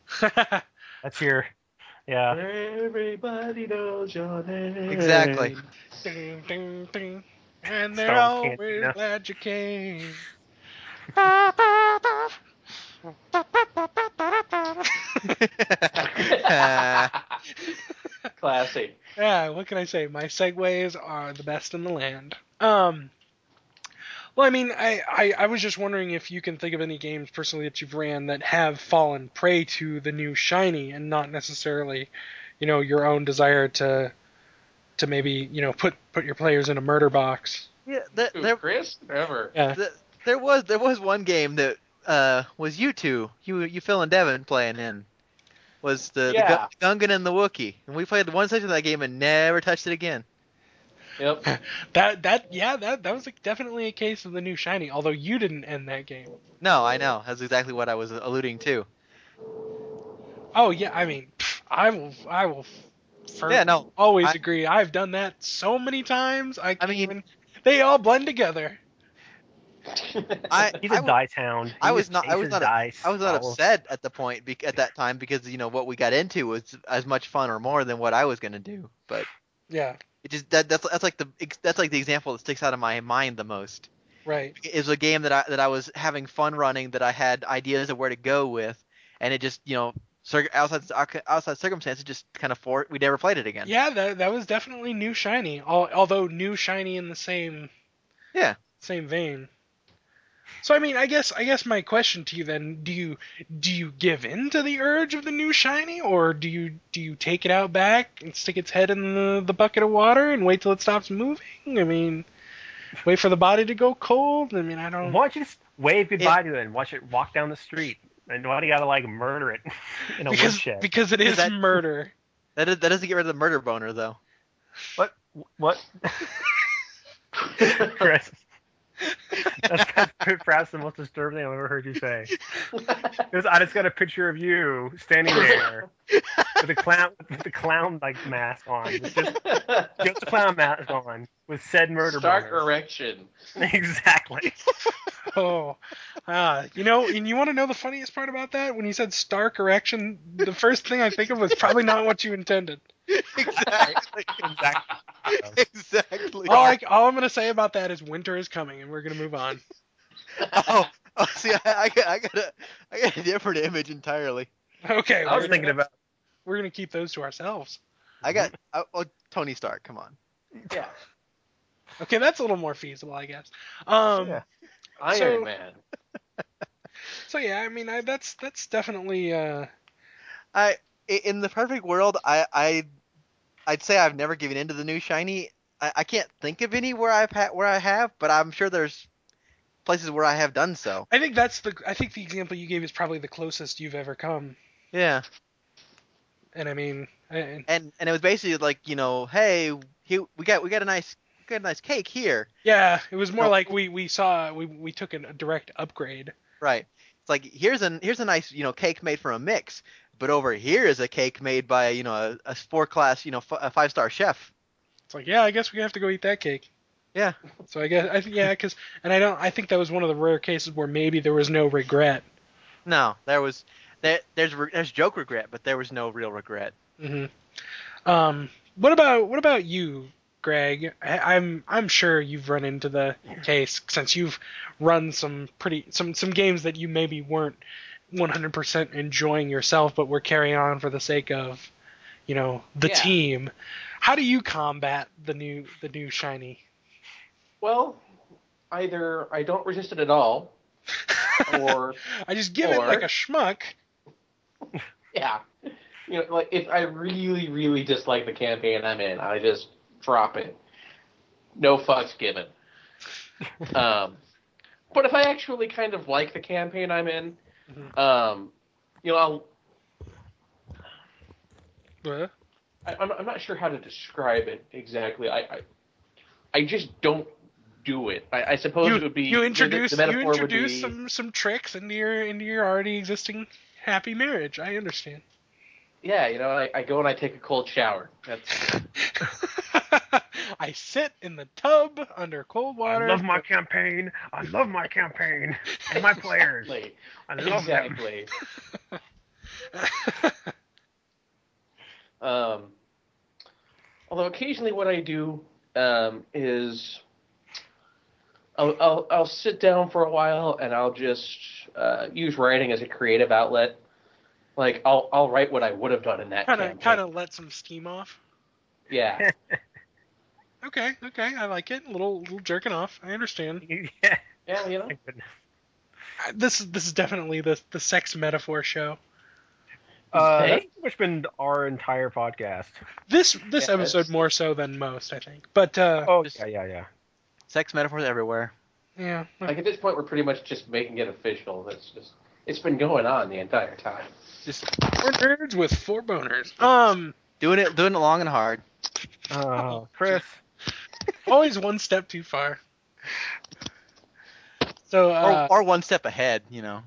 That's your, yeah. Everybody knows your name. Exactly. Ding, ding, ding. And they're Stone always Cantina. glad you came. Uh, Classy. Yeah, what can I say? My segues are the best in the land. Um, well, I mean, I, I, I was just wondering if you can think of any games personally that you've ran that have fallen prey to the new shiny and not necessarily, you know, your own desire to to maybe, you know, put put your players in a murder box. yeah, there, Who, there, Chris? Never. Yeah. there, there was there was one game that uh was you two, you you Phil and Devin playing in. Was the, Yeah. the Gun- Gungan and the Wookiee, and we played one session of that game and never touched it again. Yep. That that yeah, that that was like definitely a case of the new shiny, although you didn't end that game. No, I know. That's exactly what I was alluding to. Oh yeah, I mean, pff, I will I will for Yeah, no, always I- agree. I've done that so many times. I can't mean- even. They all blend together. I He's a I, w- dice hound. He I was just not I takes was his not dice. I was not all- upset at the point bec- at that time because you know what we got into was as much fun or more than what I was gonna do. But Yeah, it just that that's that's like the ex- that's like the example that sticks out of my mind the most. right. It was a game that I that I was having fun running, that I had ideas of where to go with, and it just you know cir- outside outside circumstances just kind of for we never played it again. Yeah, that that was definitely new shiny. Al- Although new shiny in the same Yeah. same vein. So I mean, I guess I guess my question to you then, do you do you give in to the urge of the new shiny, or do you do you take it out back and stick its head in the, the bucket of water and wait till it stops moving? I mean, wait for the body to go cold? I mean, I don't. Why don't you just wave goodbye to it and watch it walk down the street? And why do you gotta like murder it in a Because woodshed? because it is that- murder. That is, that doesn't get rid of the murder boner though. What? What? Chris. That's kind of perhaps the most disturbing thing I've ever heard you say. Because I just got a picture of you standing there with a clown, with the clown like mask on, with just, just a clown mask on, with said murder Stark boners. erection. Exactly. Oh, ah, you know, and you want to know the funniest part about that? When you said stark erection, the first thing I think of was probably not what you intended. Exactly. Exactly. exactly. All, I, all I'm gonna say about that is winter is coming, and we're gonna move on. Oh, oh, see, I, I, got, I got a, I got a different image entirely. Okay, I was we're, thinking about. we're gonna keep those to ourselves. I got, oh, oh, Tony Stark. Come on. Yeah. Okay, that's a little more feasible, I guess. Um, Yeah. Iron So- Man. so yeah, I mean, I, that's that's definitely. Uh, I, i- in the perfect world, I, I, I'd say I've never given into the new shiny. I, I can't think of any where I've had, where I have, but I'm sure there's places where I have done so. I think that's the. I think the example you gave is probably the closest you've ever come. Yeah. And I mean, I, And and it was basically like, you know, hey, he, we got we got a nice we got a nice cake here. yeah, it was more No. like we we saw we we took an, a direct upgrade. Right. It's like here's an here's a nice, you know, cake made from a mix, but over here is a cake made by, you know, a, a four class, you know, f- a five star chef. It's like, yeah, I guess we have to go eat that cake. Yeah. So I guess I think yeah, because and I don't I think that was one of the rare cases where maybe there was no regret. No, there was there there's re- there's joke regret, but there was no real regret. hmm Um, what about what about you, Greg? I, I'm I'm sure you've run into the case since you've run some pretty some some games that you maybe weren't one hundred percent enjoying yourself, but were carrying on for the sake of, you know, the Yeah. team. How do you combat the new the new shiny? Well, either I don't resist it at all, or I just give it or- like a schmuck. yeah, you know, like if I really, really dislike the campaign I'm in, I just drop it. No fucks given. um, but if I actually kind of like the campaign I'm in, Mhm. um, you know, I'll. Huh? I, I'm, I'm not sure how to describe it exactly. I, I, I just don't do it. I, I suppose You, it would be you the- introduce the, you metaphor would introduce be- some some tricks into your into your already existing happy marriage. I understand. Yeah, you know, I, I go and I take a cold shower. That's I sit in the tub under cold water. I love my campaign. I love my campaign and my players. exactly, I love them. exactly. Um, although occasionally what I do um, is I'll, I'll I'll sit down for a while and I'll just uh, use writing as a creative outlet. Like I'll I'll write what I would have done in that Kind of, campaign. kind of let some steam off. Yeah. Okay, okay, I like it. A little, little jerking off. I understand. Yeah. Yeah, you know. Thank goodness. I- This is this is definitely the the sex metaphor show. Uh, Hey? that's pretty much been our entire podcast. This this Yeah, episode it's- more so than most, I think. But uh, Oh, Just- yeah, yeah, yeah. Sex metaphors everywhere. yeah, Like at this point, we're pretty much just making it official. It's just it's been going on the entire time. Just four nerds with four boners. Um, doing it, doing it long and hard. Oh, Chris. always one step too far. So uh, or, or one step ahead, you know.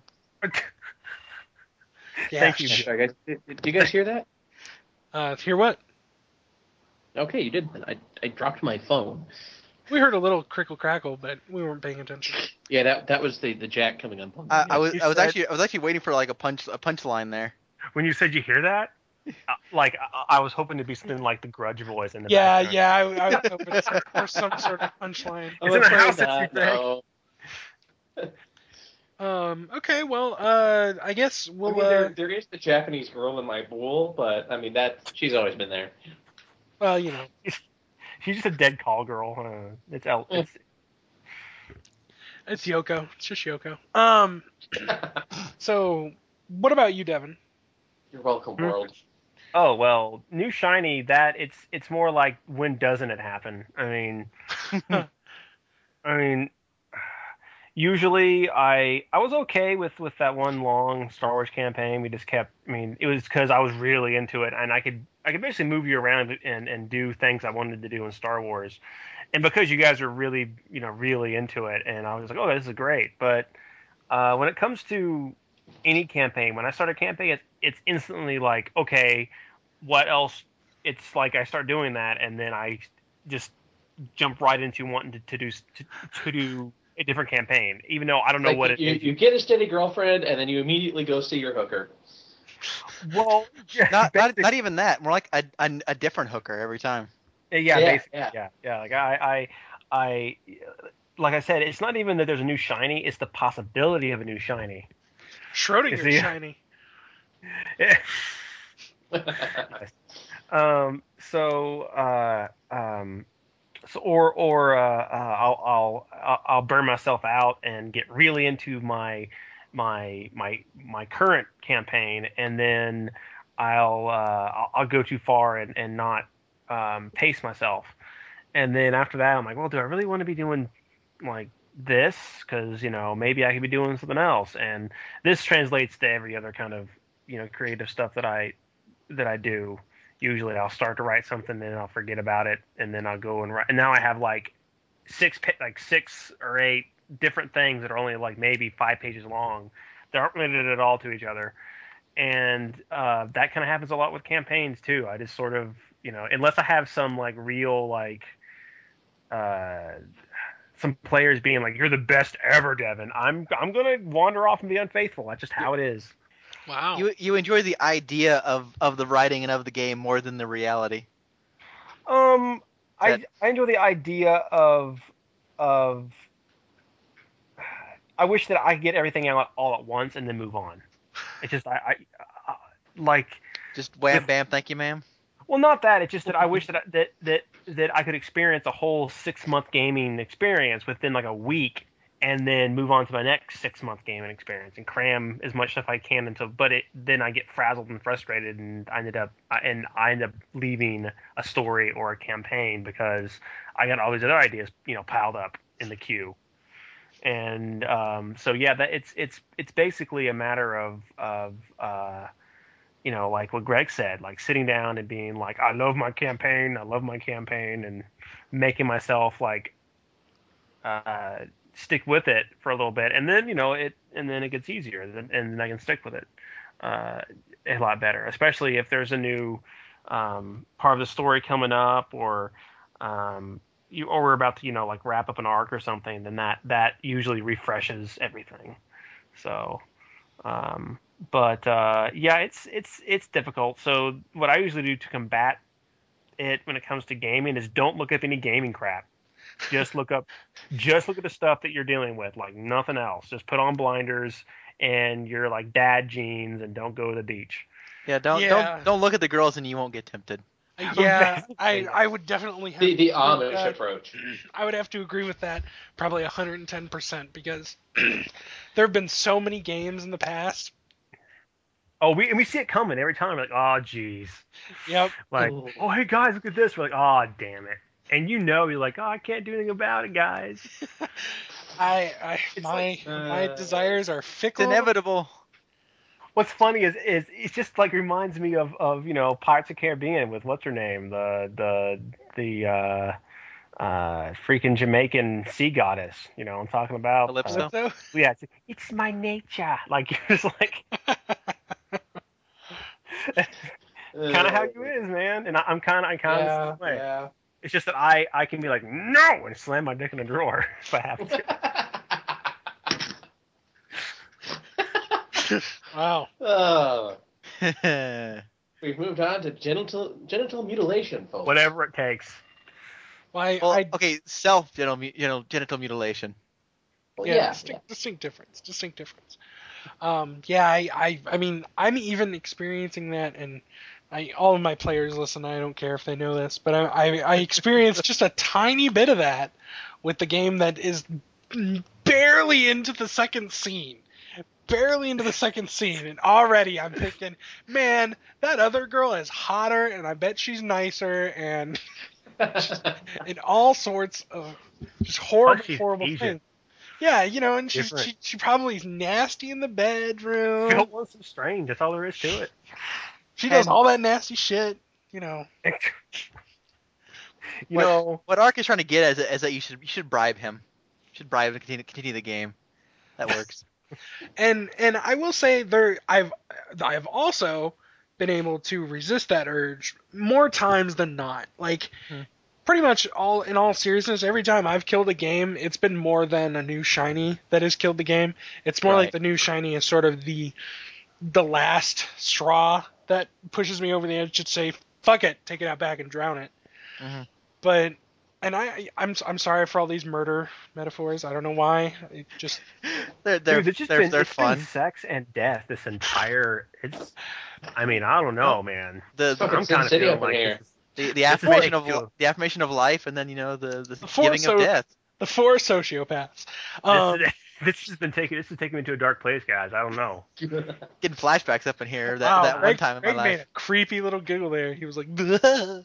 yeah. Thank you. Sorry, guys. Did, did you guys hear that? Uh, hear what? Okay, you did. I I dropped my phone. We heard a little crickle crackle, but we weren't paying attention. Yeah, that that was the, the jack coming up. I, I was You I was said- actually I was actually waiting for like a punch a punchline there. When you said you hear that, uh, like I, I was hoping to be something like the Grudge voice in the Yeah, background. yeah, I, I was hoping for- for some sort of punchline. It's in a house that you think. No. Um, okay, well, uh, I guess I we'll, mean, uh, there, there is the Japanese girl in my pool, but I mean that she's always been there. well, you know, She's just a dead call girl. Uh, it's El- it's it's Yoko. It's just Yoko. Um, so, what about you, Devin? You're welcome, Hmm? world. Oh well, new shiny. That it's it's more like when doesn't it happen? I mean, I mean, usually I I was okay with with that one long Star Wars campaign. We just kept. I mean, it was because I was really into it, and I could I could basically move you around and and do things I wanted to do in Star Wars, and because you guys are really you know really into it, and I was like, oh, this is great. But uh, when it comes to any campaign, when I start a campaign, it's, it's instantly like, okay, what else? It's like I start doing that, and then I just jump right into wanting to, to do to, to do a different campaign, even though I don't know Like, what it you, is. you get a steady girlfriend, and then you immediately go see your hooker. Well, yeah, Not not, basic- not even that. More like a, a, a different hooker every time. yeah, Yeah, basically, yeah. yeah, yeah. Like I, I, I, like I said, it's not even that there's a new shiny; it's the possibility of a new shiny. Schrodinger's Is he- shiny. um. So, uh, um, so or or uh, uh, I'll I'll I'll- I'll burn myself out and get really into my my my my current campaign, and then I'll uh, I'll, I'll go too far and and not um, pace myself, and then after that I'm like, well, do I really want to be doing like this? Because you know maybe I could be doing something else, and this translates to every other kind of you know creative stuff that I that I do. Usually I'll start to write something, then I'll forget about it, and then I'll go and write. And now I have like six, pa- like six or eight different things that are only like maybe five pages long. They aren't related at all to each other, and uh, that kind of happens a lot with campaigns too. I just sort of, you know, unless I have some like real like, uh, some players being like, "You're the best ever, Devin," I'm I'm gonna wander off and be unfaithful. That's just how it is. Wow. You you enjoy the idea of, of the writing and of the game more than the reality. Um, I That- I enjoy the idea of of. I wish that I could get everything out all at once and then move on. It's just I, I, I like Just wham If- bam, thank you, ma'am. well, not that. It's just that I wish that I, that that that I could experience a whole six month gaming experience within like a week, and then move on to my next six month gaming experience and cram as much stuff I can until. But it then I get frazzled and frustrated, and I ended up and I end up leaving a story or a campaign because I got all these other ideas, you know, piled up in the queue. And um, so yeah, that it's it's it's basically a matter of of uh, you know, like what Greg said, like sitting down and being like, I love my campaign, I love my campaign, and making myself like uh, stick with it for a little bit, and then you know it, and then it gets easier, and then I can stick with it uh, a lot better, especially if there's a new um, part of the story coming up, or um, you, or we're about to, you know, like wrap up an arc or something. Then that that usually refreshes everything. So. Um, but uh, yeah, it's it's it's difficult. So what I usually do to combat it when it comes to gaming is don't look up any gaming crap. Just look up, just look at the stuff that you're dealing with, like nothing else. Just put on blinders and your like dad jeans, and don't go to the beach. Yeah, don't Yeah. don't don't look at the girls and you won't get tempted. Yeah, I, I would definitely have The the to agree with Amish that. approach. I would have to agree with that probably one hundred ten percent because there have been so many games in the past. Oh, we and we see it coming every time. We're like, oh, geez. Yep. Like, Ooh. oh, hey guys, look at this. We're like, oh, damn it. And you know, you're like, oh, I can't do anything about it, guys. I, I It's my like, my uh, desires are It's fickle. inevitable. What's funny is, is it's just like reminds me of, of you know Pirates of the Caribbean with what's her name, the the the uh, uh, freaking Jamaican sea goddess. You know, I'm talking about. Calypso? Uh, So, yeah, it's, it's my nature. Like it's like kind of how you is, man. And I, I'm kind of I'm kind of Yeah, the same way. yeah. It's just that I I can be like no and slam my dick in a drawer if I have to. wow. Oh, Well, we've moved on to genital genital mutilation, folks. Whatever it takes. Well, I, I okay, self genital, mu- you know, genital mutilation. Well, yeah, yeah, distinct, distinct difference. Distinct difference. Um, yeah, I, I, I mean, I'm even experiencing that, and I, all of my players listen. I don't care if they know this, but I, I, I experienced just a tiny bit of that with the game that is barely into the second scene, barely into the second scene, and already I'm thinking, man, that other girl is hotter, and I bet she's nicer, and and all sorts of just horrible, she's horrible Asian. things. Yeah, you know, and she's, Different. she she probably is nasty in the bedroom. Phil wants some strange. That's all there is to it. She does And- all that nasty shit, you know. You What- know, What Ark is trying to get is, is that you should you should bribe him. You should bribe him to continue, continue the game. That works. And and I will say there I've I've also been able to resist that urge more times than not. Like Hmm. pretty much all in all seriousness, every time I've killed a game, it's been more than a new shiny that has killed the game. It's more Right. like the new shiny is sort of the the last straw that pushes me over the edge to say, fuck it, take it out back and drown it. Mhm. But and I I'm I'm sorry for all these murder metaphors. I don't know why. It just They're they're dude, it's just they're, been, they're it's been fun. sex and death this entire. It's. I mean, I don't know, man. The Fucking the, Sin I'm kind of City feeling up in like here. this is, the, the This is affirmation of ridiculous. li- the affirmation of life, and then you know the the Before giving so- of death. the four sociopaths. Um, this, is, this has been taking. This is taking me to a dark place, guys. I don't know. Getting flashbacks up in here. That wow, that Greg, one time in Greg my made life. a creepy little giggle there. He was like, "Bleh."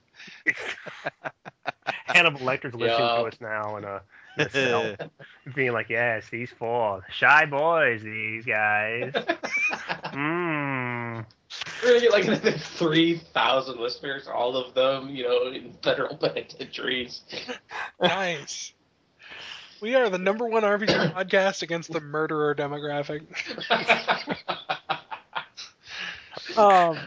Hannibal Lecter's listening Yeah. to us now and uh, in a cell, being like, "Yes, these four shy boys, these guys." Mmm. We're gonna get like another three thousand listeners, all of them, you know, in federal penitentiaries. nice. We are the number one R P G podcast against the murderer demographic. Um,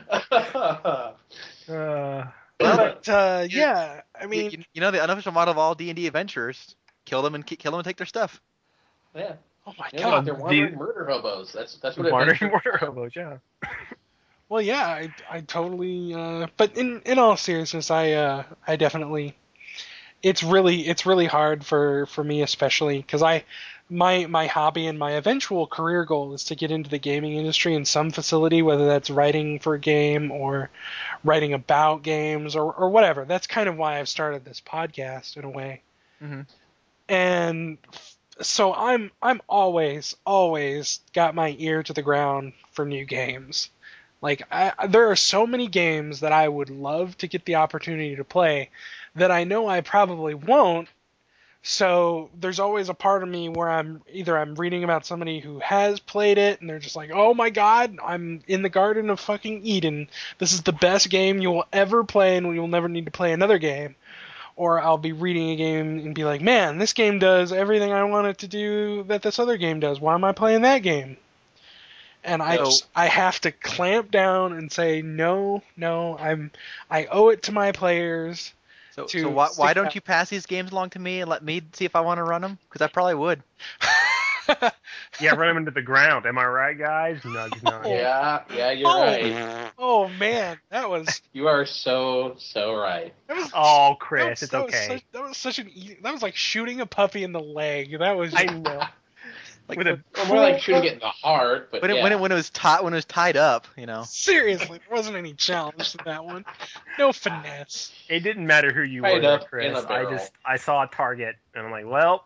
Uh, but uh, yeah, I You, mean, you, you know the unofficial model of all D and D adventurers: kill them and ki- kill them and take their stuff. yeah, oh my yeah, god. they're wandering murder hobos. That's that's what Martyr, adventure- Martyr hobos, yeah. Well, yeah, I, I totally. Uh, but in in all seriousness, I uh, I definitely. It's really it's really hard for, for me especially because I my my hobby and my eventual career goal is to get into the gaming industry in some facility, whether that's writing for a game or writing about games or, or whatever. That's kind of why I've started this podcast in a way. Mhm. And f- so I'm I'm always always got my ear to the ground for new games. Like I, there are so many games that I would love to get the opportunity to play that I know I probably won't. So there's always a part of me where I'm either I'm reading about somebody who has played it and they're just like, "Oh my god, I'm in the Garden of fucking Eden. This is the best game you will ever play and you'll never need to play another game." Or I'll be reading a game and be like, "Man, this game does everything I want it to do that this other game does. Why am I playing that game?" And I So- just, I have to clamp down and say, "No, no, I'm I owe it to my players." So, To so why, why stick don't out. you pass these games along to me and let me see if I want to run them? Because I probably would. Yeah, run him into the ground. Am I right, guys? Nudge, nudge. Yeah, yeah, you're Oh. right. Oh man, that was You are so so right. that was Oh, that Chris, was, it's that was okay. such, that was such an easy, that was like shooting a puppy in the leg. That was I know. Like With a Or more like shooting it in the heart, but when it, yeah. when it when it was tied when it was tied up, you know. seriously, there wasn't any challenge to that one. No finesse. It didn't matter who you Right were, there, up in Chris. a I barrel. just I saw a target and I'm like, well,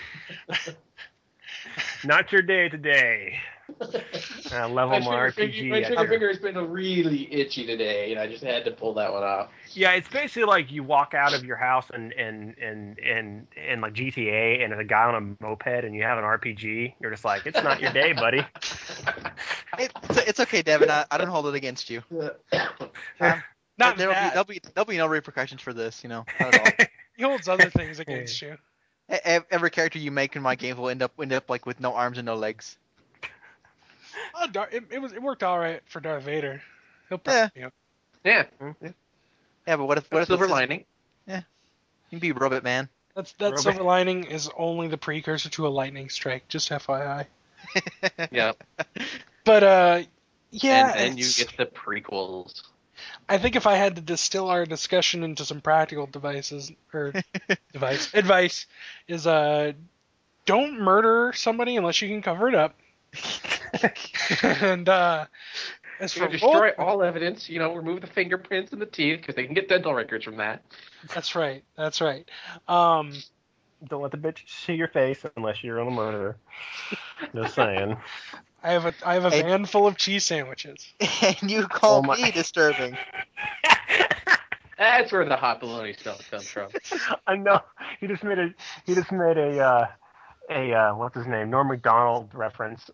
not your day today. Uh, level my, my R trigger, P G. finger, my at trigger your- finger has been really itchy today, and I just had to pull that one off. Yeah, it's basically like you walk out of your house and and and and and like G T A, and there's a guy on a moped, and you have an R P G. You're just like, it's not your day, buddy. It, it's, it's okay, Devin. I, I don't hold it against you. Um, Not there'll be that. there'll be there'll be no repercussions for this, you know. Not at all. He holds other things against you. E- ev- Every character you make in my game will end up end up like with no arms and no legs. Oh, Dar- it, it was it worked all right for Darth Vader. He'll Yeah. probably, Yeah, Yeah, but what if what if silver this is- lining. You can be Robot Man. That's that Robot- silver lining is only the precursor to a lightning strike. Just F Y I. Yeah, But uh, yeah. and then you it's- get the prequels. I think if I had to distill our discussion into some practical devices or device advice, is uh, don't murder somebody unless you can cover it up. and uh, as You for know, destroy role- all evidence. You know, remove the fingerprints and the teeth because they can get dental records from that. that's right, that's right. Um, Don't let the bitch see your face unless you're on a murderer. Just saying. I have a I have a Hey. van full of cheese sandwiches. And you call Oh my- me disturbing. That's where the hot baloney stuff comes from. I know. He just made a he just made a uh, a uh, what's his name? Norm Macdonald reference.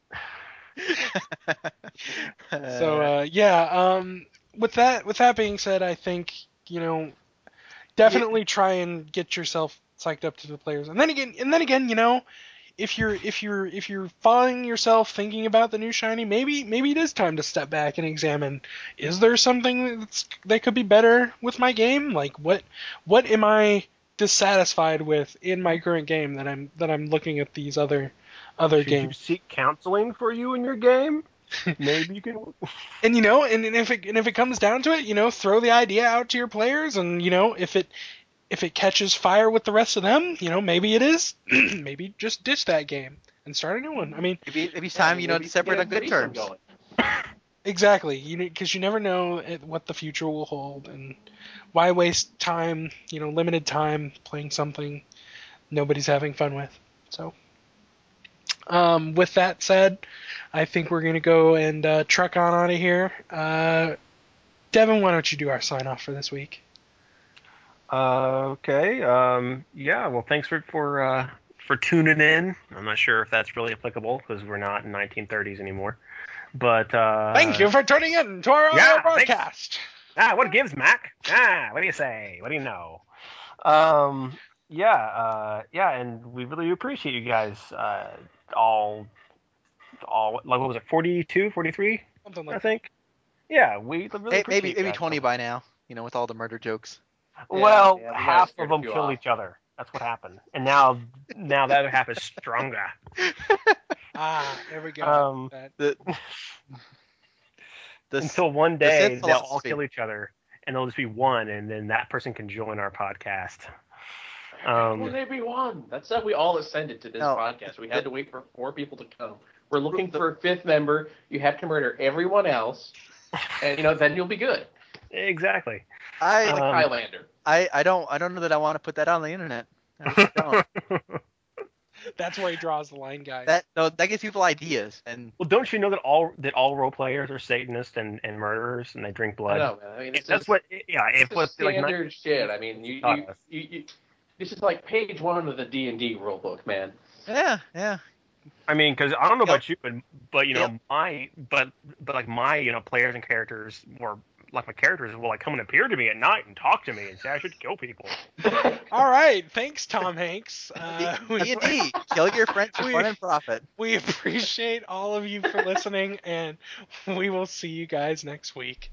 So uh, yeah, um, with that with that being said, I think you know definitely try and get yourself psyched up to the players, and then again, and then again, you know, if you're if you're if you're finding yourself thinking about the new shiny, maybe maybe it is time to step back and examine: is there something that's, that could be better with my game? Like what what am I dissatisfied with in my current game that I'm that I'm looking at these other other Should you games? seek counseling for you in your game? Maybe you can. And you know, and, and if it and if it comes down to it, you know, throw the idea out to your players, and you know, if it if it catches fire with the rest of them, you know, maybe it is, maybe just ditch that game and start a new one. I mean, Maybe, maybe it's time, you know, Maybe to separate get on good threesome terms. going. exactly, you because you never know it, what the future will hold, and why waste time, you know, limited time playing something nobody's having fun with. So, um, with that said, I think we're gonna go and uh, truck on out of here. Uh, Devin, why don't you do our sign off for this week? Uh, okay. Um, yeah. Well, thanks for for uh, for tuning in. I'm not sure if that's really applicable because we're not in nineteen thirties anymore. But uh, Thank you for tuning in to our yeah, audio broadcast. Ah, what gives, Mac? Ah, what do you say? What do you know? Um, yeah, uh, yeah, and we really appreciate you guys. Uh, all, all, like, what was it, forty-two, forty-three? Something I like think. Yeah, we really Hey, appreciate maybe you maybe guys. twenty by now, you know, with all the murder jokes. Well, Yeah, yeah, we might have half scared of a them few killed off. each other. That's what happened. And now, now that other half is stronger. ah, there we go. Um, That- The, the s- Until one the day Sith they'll all philosophy. kill each other, and there'll just be one, and then that person can join our podcast. Um, Will they be one? That's how we all ascended to this No. podcast. We had to wait for four people to come. We're looking for a fifth member. You have to murder everyone else, and you know then you'll be good. exactly. I, Like Um, Highlander. I I don't I don't know that I want to put that on the internet. I really don't. that's where he draws the line, guys. that no, that gives people ideas, and Well, don't you know that all that all role players are Satanists and, and murderers, and they drink I blood? know, man. I mean, If this that's is, what, yeah. this If is what like not- standard shit. I mean, you, taught you, us. you, you, this is like page one of the D and D rulebook, man. yeah, yeah. I mean, because I don't know Yep. about you, but but you know Yep. my but but like my you know players and characters or like my characters will like come and appear to me at night and talk to me and say I should kill people. All right, thanks, Tom Hanks. Uh, D we, and D, kill your friends for We- fun and profit. we appreciate all of you for listening, and we will see you guys next week.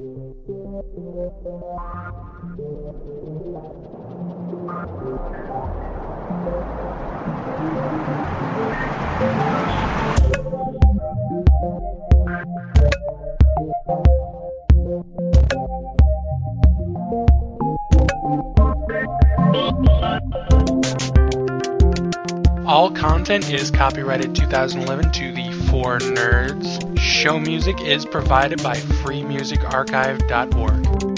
All content is copyrighted two thousand eleven to the Four Nerds. Show music is provided by free music archive dot org.